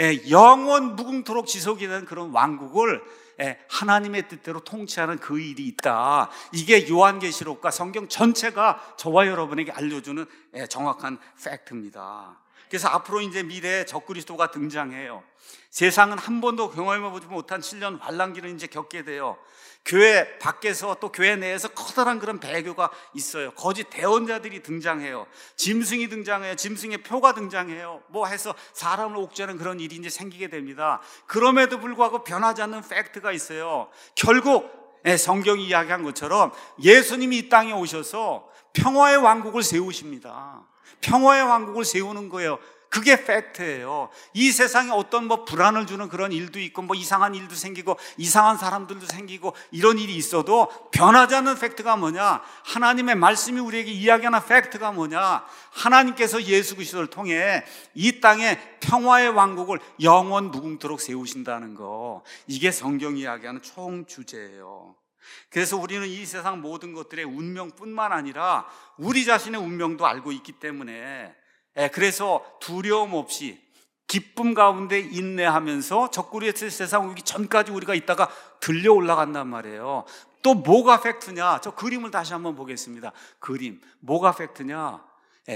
영원 무궁토록 지속이 되는 그런 왕국을 하나님의 뜻대로 통치하는 그 일이 있다. 이게 요한계시록과 성경 전체가 저와 여러분에게 알려주는 정확한 팩트입니다. 그래서 앞으로 이제 미래에 적그리스도가 등장해요. 세상은 한 번도 경험해보지 못한 7년 환란기를 이제 겪게 돼요. 교회 밖에서 또 교회 내에서 커다란 그런 배교가 있어요. 거짓 대언자들이 등장해요. 짐승이 등장해요. 짐승의 표가 등장해요. 뭐 해서 사람을 옥죄는 그런 일이 이제 생기게 됩니다. 그럼에도 불구하고 변하지 않는 팩트가 있어요. 결국 성경이 이야기한 것처럼 예수님이 이 땅에 오셔서 평화의 왕국을 세우십니다. 평화의 왕국을 세우는 거예요. 그게 팩트예요. 이 세상에 어떤 불안을 주는 그런 일도 있고 이상한 일도 생기고 이상한 사람들도 생기고 이런 일이 있어도 변하지 않는 팩트가 뭐냐? 하나님의 말씀이 우리에게 이야기하는 팩트가 뭐냐? 하나님께서 예수 그리스도를 통해 이 땅에 평화의 왕국을 영원 무궁토록 세우신다는 거. 이게 성경이 이야기하는 총 주제예요. 그래서 우리는 이 세상 모든 것들의 운명뿐만 아니라 우리 자신의 운명도 알고 있기 때문에 그래서 두려움 없이 기쁨 가운데 인내하면서 적그리스도의 세상 오기 전까지 우리가 있다가 들려 올라간단 말이에요. 또 뭐가 팩트냐? 저 그림을 다시 한번 보겠습니다. 그림 뭐가 팩트냐?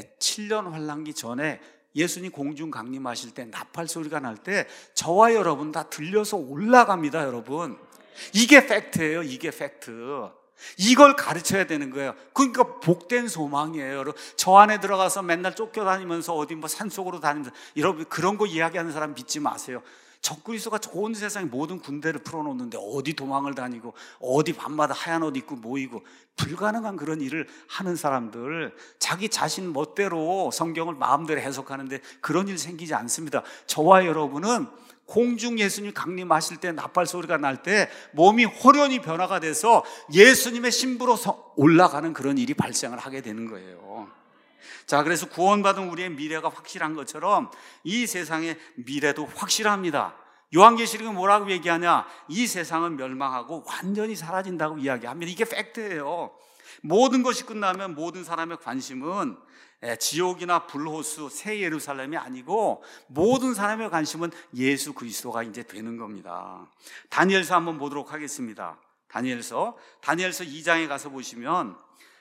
7년 환란기 전에 예수님 공중 강림하실 때 나팔 소리가 날 때 저와 여러분 다 들려서 올라갑니다. 여러분, 이게 팩트예요. 이게 팩트. 이걸 가르쳐야 되는 거예요. 그러니까 복된 소망이에요. 저 안에 들어가서 맨날 쫓겨다니면서 어디 산속으로 다니면서 여러분 그런 거 이야기하는 사람 믿지 마세요. 적그리스도가 온 세상에 모든 군대를 풀어놓는데 어디 도망을 다니고 어디 밤마다 하얀 옷 입고 모이고 불가능한 그런 일을 하는 사람들, 자기 자신 멋대로 성경을 마음대로 해석하는데 그런 일 생기지 않습니다. 저와 여러분은 공중 예수님 강림하실 때 나팔 소리가 날 때 몸이 호련히 변화가 돼서 예수님의 신부로 올라가는 그런 일이 발생을 하게 되는 거예요. 자, 그래서 구원받은 우리의 미래가 확실한 것처럼 이 세상의 미래도 확실합니다. 요한계시록은 뭐라고 얘기하냐? 이 세상은 멸망하고 완전히 사라진다고 이야기합니다. 이게 팩트예요. 모든 것이 끝나면 모든 사람의 관심은 지옥이나 불호수, 새 예루살렘이 아니고 모든 사람의 관심은 예수 그리스도가 이제 되는 겁니다. 다니엘서 한번 보도록 하겠습니다. 다니엘서 2장에 가서 보시면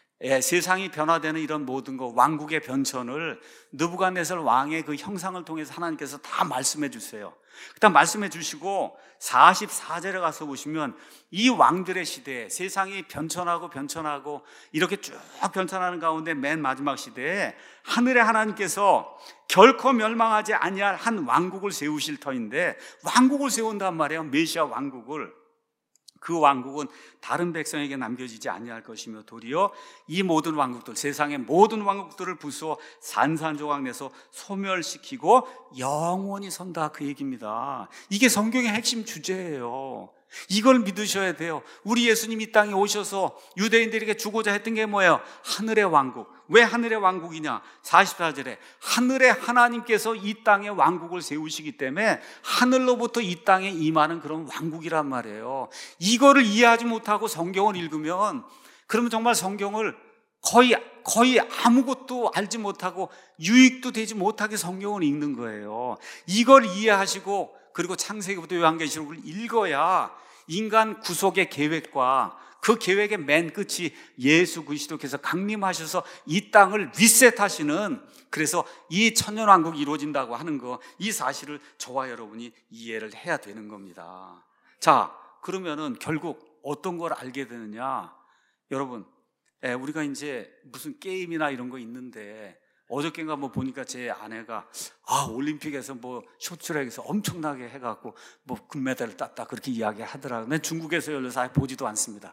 세상이 변화되는 이런 모든 것, 왕국의 변천을 느부갓네살 왕의 그 형상을 통해서 하나님께서 다 말씀해 주세요. 그다음 말씀해 주시고 44절에 가서 보시면 이 왕들의 시대에 세상이 변천하고 이렇게 쭉 변천하는 가운데 맨 마지막 시대에 하늘의 하나님께서 결코 멸망하지 아니할 한 왕국을 세우실 터인데, 왕국을 세운단 말이에요. 메시아 왕국을. 그 왕국은 다른 백성에게 남겨지지 아니할 것이며 도리어 이 모든 왕국들, 세상의 모든 왕국들을 부수어 산산조각 내서 소멸시키고 영원히 선다, 그 얘기입니다. 이게 성경의 핵심 주제예요. 이걸 믿으셔야 돼요. 우리 예수님이 이 땅에 오셔서 유대인들에게 주고자 했던 게 뭐예요? 하늘의 왕국. 왜 하늘의 왕국이냐? 44절에 하늘의 하나님께서 이 땅에 왕국을 세우시기 때문에 하늘로부터 이 땅에 임하는 그런 왕국이란 말이에요. 이거를 이해하지 못하고 성경을 읽으면, 그러면 정말 성경을 거의 아무것도 알지 못하고 유익도 되지 못하게 성경을 읽는 거예요. 이걸 이해하시고 그리고 창세기부터 요한계시록을 읽어야 인간 구속의 계획과 그 계획의 맨 끝이 예수 그리스도께서 강림하셔서 이 땅을 리셋하시는, 그래서 이 천년왕국이 이루어진다고 하는 거, 이 사실을 저와 여러분이 이해를 해야 되는 겁니다. 자, 그러면은 결국 어떤 걸 알게 되느냐? 여러분, 우리가 이제 무슨 게임이나 이런 거 있는데 어저께인가 보니까 제 아내가 올림픽에서 쇼트트랙에서 엄청나게 해갖고 금메달을 땄다 그렇게 이야기하더라고요. 난 중국에서 열려서 아예 보지도 않습니다.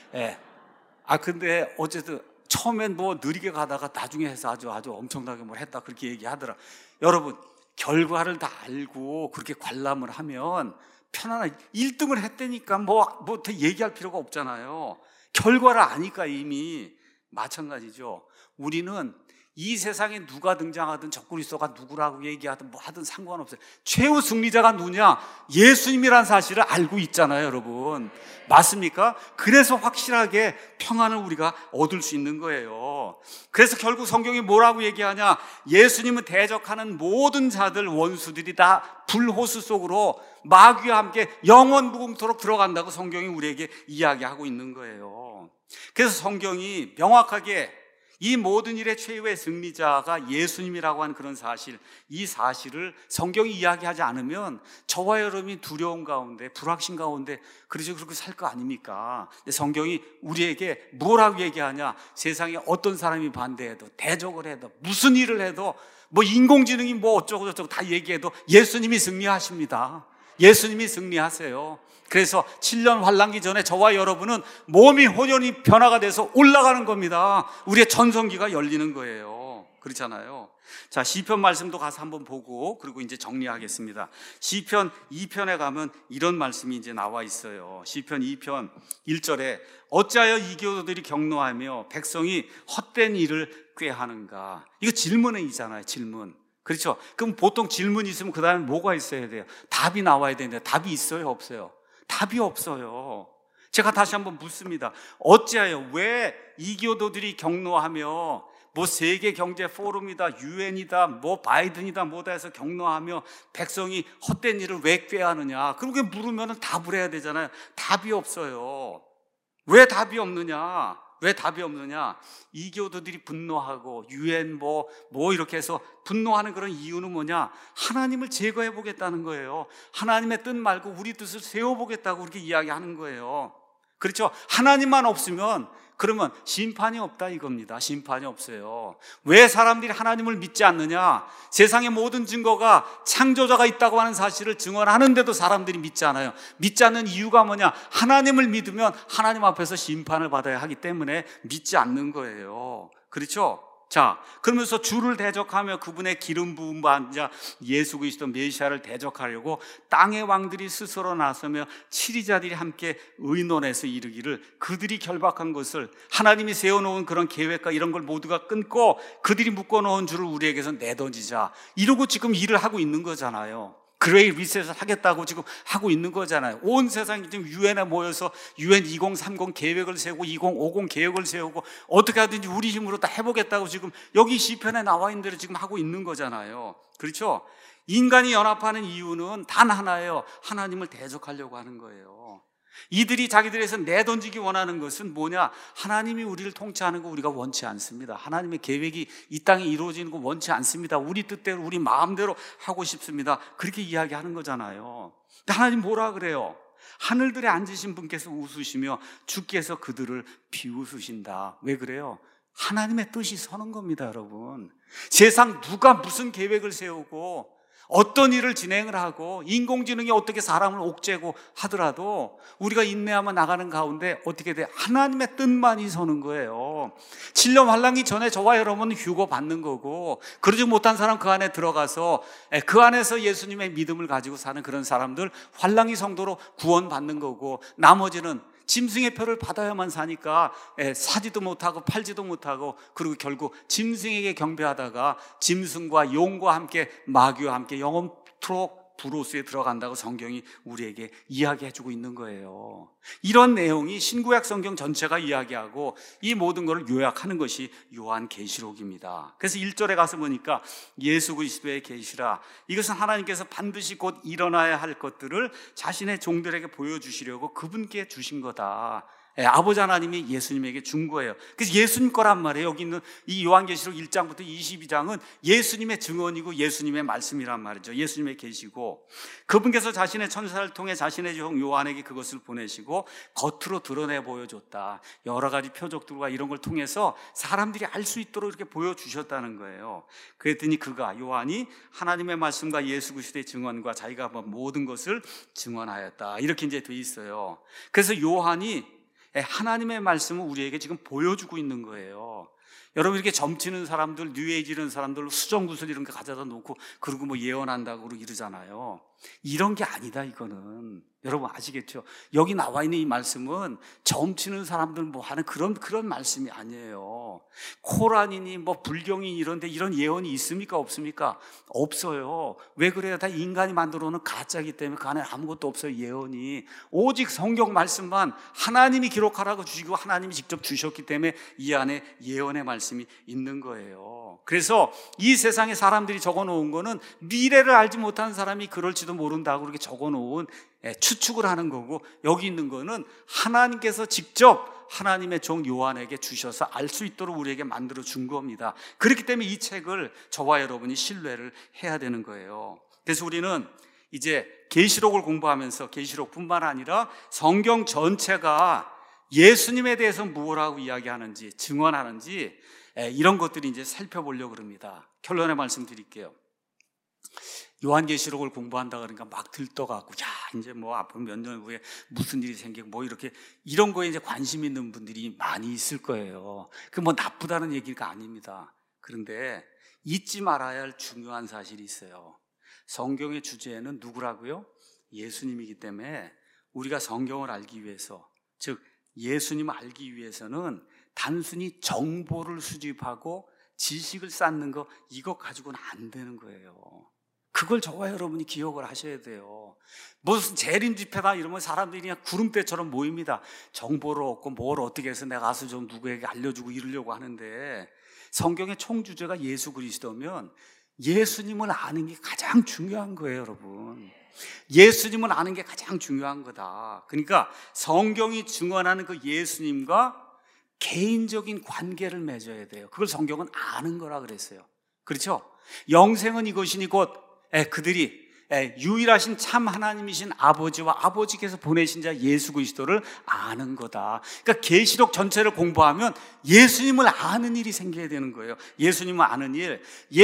근데 어쨌든 처음엔 느리게 가다가 나중에 해서 아주 엄청나게 했다 그렇게 얘기하더라. 여러분, 결과를 다 알고 그렇게 관람을 하면 편안하게 1등을 했다니까 더 얘기할 필요가 없잖아요. 결과를 아니까 이미. 마찬가지죠. 우리는 이 세상에 누가 등장하든 적그리스도가 누구라고 얘기하든 하든 상관없어요. 최후 승리자가 누구냐? 예수님이란 사실을 알고 있잖아요, 여러분. 맞습니까? 그래서 확실하게 평안을 우리가 얻을 수 있는 거예요. 그래서 결국 성경이 뭐라고 얘기하냐? 예수님을 대적하는 모든 자들, 원수들이 다 불호수 속으로 마귀와 함께 영원 무궁토록 들어간다고 성경이 우리에게 이야기하고 있는 거예요. 그래서 성경이 명확하게 이 모든 일의 최후의 승리자가 예수님이라고 하는 그런 사실, 이 사실을 성경이 이야기하지 않으면 저와 여러분이 두려움 가운데, 불확신 가운데 그렇게 살 거 아닙니까? 근데 성경이 우리에게 뭐라고 얘기하냐? 세상에 어떤 사람이 반대해도, 대적을 해도, 무슨 일을 해도, 뭐 인공지능이 뭐 어쩌고 저쩌고 다 얘기해도 예수님이 승리하십니다. 예수님이 승리하세요. 그래서 7년 환란기 전에 저와 여러분은 몸이 혼연히 변화가 돼서 올라가는 겁니다. 우리의 전성기가 열리는 거예요. 그렇잖아요. 자, 시편 말씀도 가서 한번 보고 그리고 이제 정리하겠습니다. 시편 2편에 가면 이런 말씀이 이제 나와 있어요. 시편 2편 1절에 어찌하여 이교도들이 경노하며 백성이 헛된 일을 꾀하는가. 이거 질문이잖아요. 질문. 그렇죠? 그럼 보통 질문이 있으면 그 다음에 뭐가 있어야 돼요? 답이 나와야 되는데 답이 있어요? 없어요? 답이 없어요. 제가 다시 한번 묻습니다. 어찌하여 왜 이교도들이 경노하며 뭐 세계 경제 포럼이다, 유엔이다, 뭐 바이든이다, 뭐다 해서 경노하며 백성이 헛된 일을 왜 꾀하느냐? 그렇게 물으면 답을 해야 되잖아요. 답이 없어요. 왜 답이 없느냐? 왜 답이 없느냐? 이교도들이 분노하고 유엔 뭐 이렇게 해서 분노하는 그런 이유는 뭐냐? 하나님을 제거해 보겠다는 거예요. 하나님의 뜻 말고 우리 뜻을 세워보겠다고 그렇게 이야기하는 거예요. 그렇죠? 하나님만 없으면 그러면 심판이 없다 이겁니다. 심판이 없어요. 왜 사람들이 하나님을 믿지 않느냐? 세상의 모든 증거가 창조자가 있다고 하는 사실을 증언하는데도 사람들이 믿지 않아요. 믿지 않는 이유가 뭐냐? 하나님을 믿으면 하나님 앞에서 심판을 받아야 하기 때문에 믿지 않는 거예요. 그렇죠? 자, 그러면서 주를 대적하며 그분의 기름 부음 받은 자 예수 그리스도 메시아를 대적하려고 땅의 왕들이 스스로 나서며 치리자들이 함께 의논해서 이르기를 그들이 결박한 것을 하나님이 세워놓은 그런 계획과 이런 걸 모두가 끊고 그들이 묶어놓은 줄을 우리에게서 내던지자 이러고 지금 일을 하고 있는 거잖아요. 그레이 리셋을 하겠다고 지금 하고 있는 거잖아요. 온 세상이 지금 유엔에 모여서 유엔 2030 계획을 세우고 2050 계획을 세우고 어떻게 하든지 우리 힘으로 다 해보겠다고 지금 여기 시편에 나와 있는 대로 지금 하고 있는 거잖아요. 그렇죠? 인간이 연합하는 이유는 단 하나예요. 하나님을 대적하려고 하는 거예요. 이들이 자기들에서 내던지기 원하는 것은 뭐냐? 하나님이 우리를 통치하는 거 우리가 원치 않습니다. 하나님의 계획이 이 땅에 이루어지는 거 원치 않습니다. 우리 뜻대로 우리 마음대로 하고 싶습니다. 그렇게 이야기하는 거잖아요. 근데 하나님 뭐라 그래요? 하늘들에 앉으신 분께서 웃으시며 주께서 그들을 비웃으신다. 왜 그래요? 하나님의 뜻이 서는 겁니다, 여러분. 세상 누가 무슨 계획을 세우고 어떤 일을 진행을 하고 인공지능이 어떻게 사람을 옥죄고 하더라도 우리가 인내하며 나가는 가운데 어떻게 돼? 하나님의 뜻만이 서는 거예요. 7년 환란기 전에 저와 여러분은 휴거 받는 거고 그러지 못한 사람 그 안에 들어가서 그 안에서 예수님의 믿음을 가지고 사는 그런 사람들 환란기 성도로 구원받는 거고 나머지는 짐승의 표를 받아야만 사니까 사지도 못하고 팔지도 못하고 그리고 결국 짐승에게 경배하다가 짐승과 용과 함께 마귀와 함께 영원토록 브로스에 들어간다고 성경이 우리에게 이야기해주고 있는 거예요. 이런 내용이 신구약 성경 전체가 이야기하고 이 모든 것을 요약하는 것이 요한계시록입니다. 그래서 1절에 가서 보니까 예수 그리스도의 계시라, 이것은 하나님께서 반드시 곧 일어나야 할 것들을 자신의 종들에게 보여주시려고 그분께 주신 거다. 아버지 하나님이 예수님에게 준 거예요. 그래서 예수님 거란 말이에요. 여기 있는 이 요한계시록 1장부터 22장은 예수님의 증언이고 예수님의 말씀이란 말이죠. 예수님의 계시고 그분께서 자신의 천사를 통해 자신의 종 요한에게 그것을 보내시고 겉으로 드러내 보여줬다. 여러 가지 표적들과 이런 걸 통해서 사람들이 알 수 있도록 이렇게 보여주셨다는 거예요. 그랬더니 그가 요한이 하나님의 말씀과 예수 그리스도의 증언과 자기가 모든 것을 증언하였다. 이렇게 이제 돼 있어요. 그래서 요한이 하나님의 말씀을 우리에게 지금 보여주고 있는 거예요. 여러분 이렇게 점치는 사람들, 뉴에이지 이런 사람들 수정구슬 이런 거 가져다 놓고 그리고 뭐 예언한다고 그러고 이러잖아요. 이런 게 아니다 이거는. 여러분 아시겠죠? 여기 나와 있는 이 말씀은 점치는 사람들 뭐 하는 그런 말씀이 아니에요. 코란이니 뭐 불경이 이런데 이런 예언이 있습니까? 없습니까? 없어요. 왜 그래요? 다 인간이 만들어 놓은 가짜이기 때문에 그 안에 아무것도 없어요. 예언이. 오직 성경 말씀만 하나님이 기록하라고 주시고 하나님이 직접 주셨기 때문에 이 안에 예언의 말씀이 있는 거예요. 그래서 이 세상에 사람들이 적어 놓은 거는 미래를 알지 못하는 사람이 그럴지도 모른다고 그렇게 적어 놓은 추측을 하는 거고, 여기 있는 거는 하나님께서 직접 하나님의 종 요한에게 주셔서 알 수 있도록 우리에게 만들어 준 겁니다. 그렇기 때문에 이 책을 저와 여러분이 신뢰를 해야 되는 거예요. 그래서 우리는 이제 계시록을 공부하면서 계시록뿐만 아니라 성경 전체가 예수님에 대해서 무엇라고 이야기하는지, 증언하는지, 이런 것들이 이제 살펴보려고 합니다. 결론의 말씀 드릴게요. 요한계시록을 공부한다 그러니까 막 들떠갖고, 야, 이제 뭐 앞으로 몇 년 후에 무슨 일이 생기고 뭐 이렇게, 이런 거에 이제 관심 있는 분들이 많이 있을 거예요. 그 뭐 나쁘다는 얘기가 아닙니다. 그런데 잊지 말아야 할 중요한 사실이 있어요. 성경의 주제는 누구라고요? 예수님이기 때문에 우리가 성경을 알기 위해서, 즉 예수님을 알기 위해서는 단순히 정보를 수집하고 지식을 쌓는 거, 이거 가지고는 안 되는 거예요. 그걸 저와 여러분이 기억을 하셔야 돼요. 무슨 재림 집회다 이러면 사람들이 그냥 구름대처럼 모입니다. 정보를 얻고 뭘 어떻게 해서 내가 가서 좀 누구에게 알려주고 이러려고 하는데, 성경의 총주제가 예수 그리스도면 예수님을 아는 게 가장 중요한 거예요, 여러분. 예수님을 아는 게 가장 중요한 거다. 그러니까 성경이 증언하는 그 예수님과 개인적인 관계를 맺어야 돼요. 그걸 성경은 아는 거라 그랬어요. 그렇죠? 영생은 이것이니 곧 그들이 유일하신 참 하나님이신 아버지와 아버지께서 보내신 자 예수 그리스도를 아는 거다. 그러니까 계시록 전체를 공부하면 예수님을 아는 일이 생겨야 되는 거예요. 예수님을 아는 일,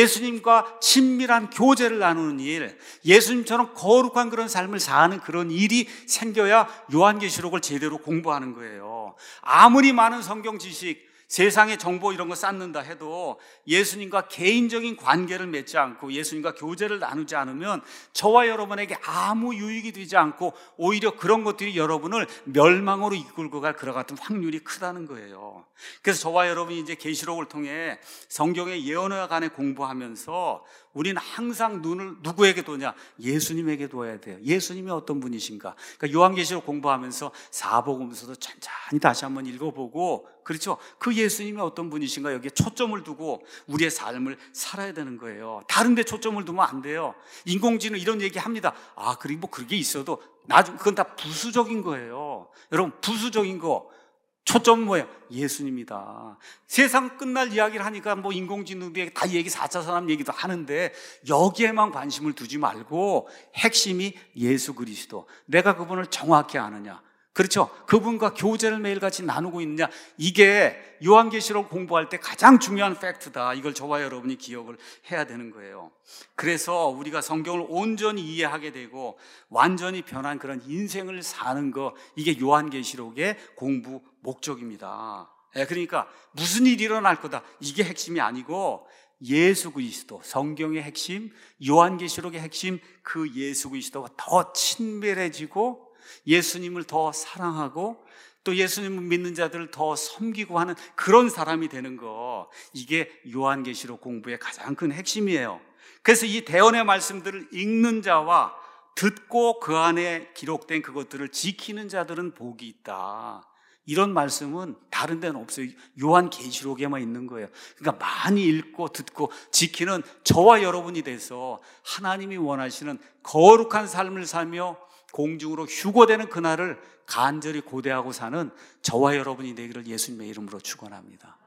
예수님과 친밀한 교제를 나누는 일, 예수님처럼 거룩한 그런 삶을 사는 그런 일이 생겨야 요한계시록을 제대로 공부하는 거예요. 아무리 많은 성경 지식, 세상의 정보 이런 거 쌓는다 해도 예수님과 개인적인 관계를 맺지 않고 예수님과 교제를 나누지 않으면 저와 여러분에게 아무 유익이 되지 않고 오히려 그런 것들이 여러분을 멸망으로 이끌고 갈 그와 같은 확률이 크다는 거예요. 그래서 저와 여러분이 이제 계시록을 통해 성경의 예언과 간에 공부하면서 우리는 항상 눈을 누구에게 둬냐? 예수님에게 둬야 돼요. 예수님이 어떤 분이신가? 그러니까 요한계시록 공부하면서 사복음서도 천천히 다시 한번 읽어보고, 그렇죠? 그 예수님이 어떤 분이신가? 여기에 초점을 두고 우리의 삶을 살아야 되는 거예요. 다른 데 초점을 두면 안 돼요. 인공지능 이런 얘기 합니다. 그리고 뭐 그게 있어도 나중 그건 다 부수적인 거예요. 여러분, 부수적인 거 초점은 뭐예요? 예수님이다. 세상 끝날 이야기를 하니까 뭐 인공지능 다 얘기 4차 산업 얘기도 하는데 여기에만 관심을 두지 말고 핵심이 예수 그리스도. 내가 그분을 정확히 아느냐? 그렇죠? 그분과 교제를 매일같이 나누고 있느냐? 이게 요한계시록 공부할 때 가장 중요한 팩트다. 이걸 저와 여러분이 기억을 해야 되는 거예요. 그래서 우리가 성경을 온전히 이해하게 되고 완전히 변한 그런 인생을 사는 거, 이게 요한계시록의 공부 목적입니다. 그러니까 무슨 일이 일어날 거다, 이게 핵심이 아니고 예수 그리스도, 성경의 핵심, 요한계시록의 핵심, 그 예수 그리스도가 더 친밀해지고 예수님을 더 사랑하고 또 예수님을 믿는 자들을 더 섬기고 하는 그런 사람이 되는 거, 이게 요한계시록 공부의 가장 큰 핵심이에요. 그래서 이 대언의 말씀들을 읽는 자와 듣고 그 안에 기록된 그것들을 지키는 자들은 복이 있다. 이런 말씀은 다른 데는 없어요. 요한계시록에만 있는 거예요. 그러니까 많이 읽고 듣고 지키는 저와 여러분이 돼서 하나님이 원하시는 거룩한 삶을 살며 공중으로 휴거되는 그날을 간절히 고대하고 사는 저와 여러분이 되기를 예수님의 이름으로 축원합니다.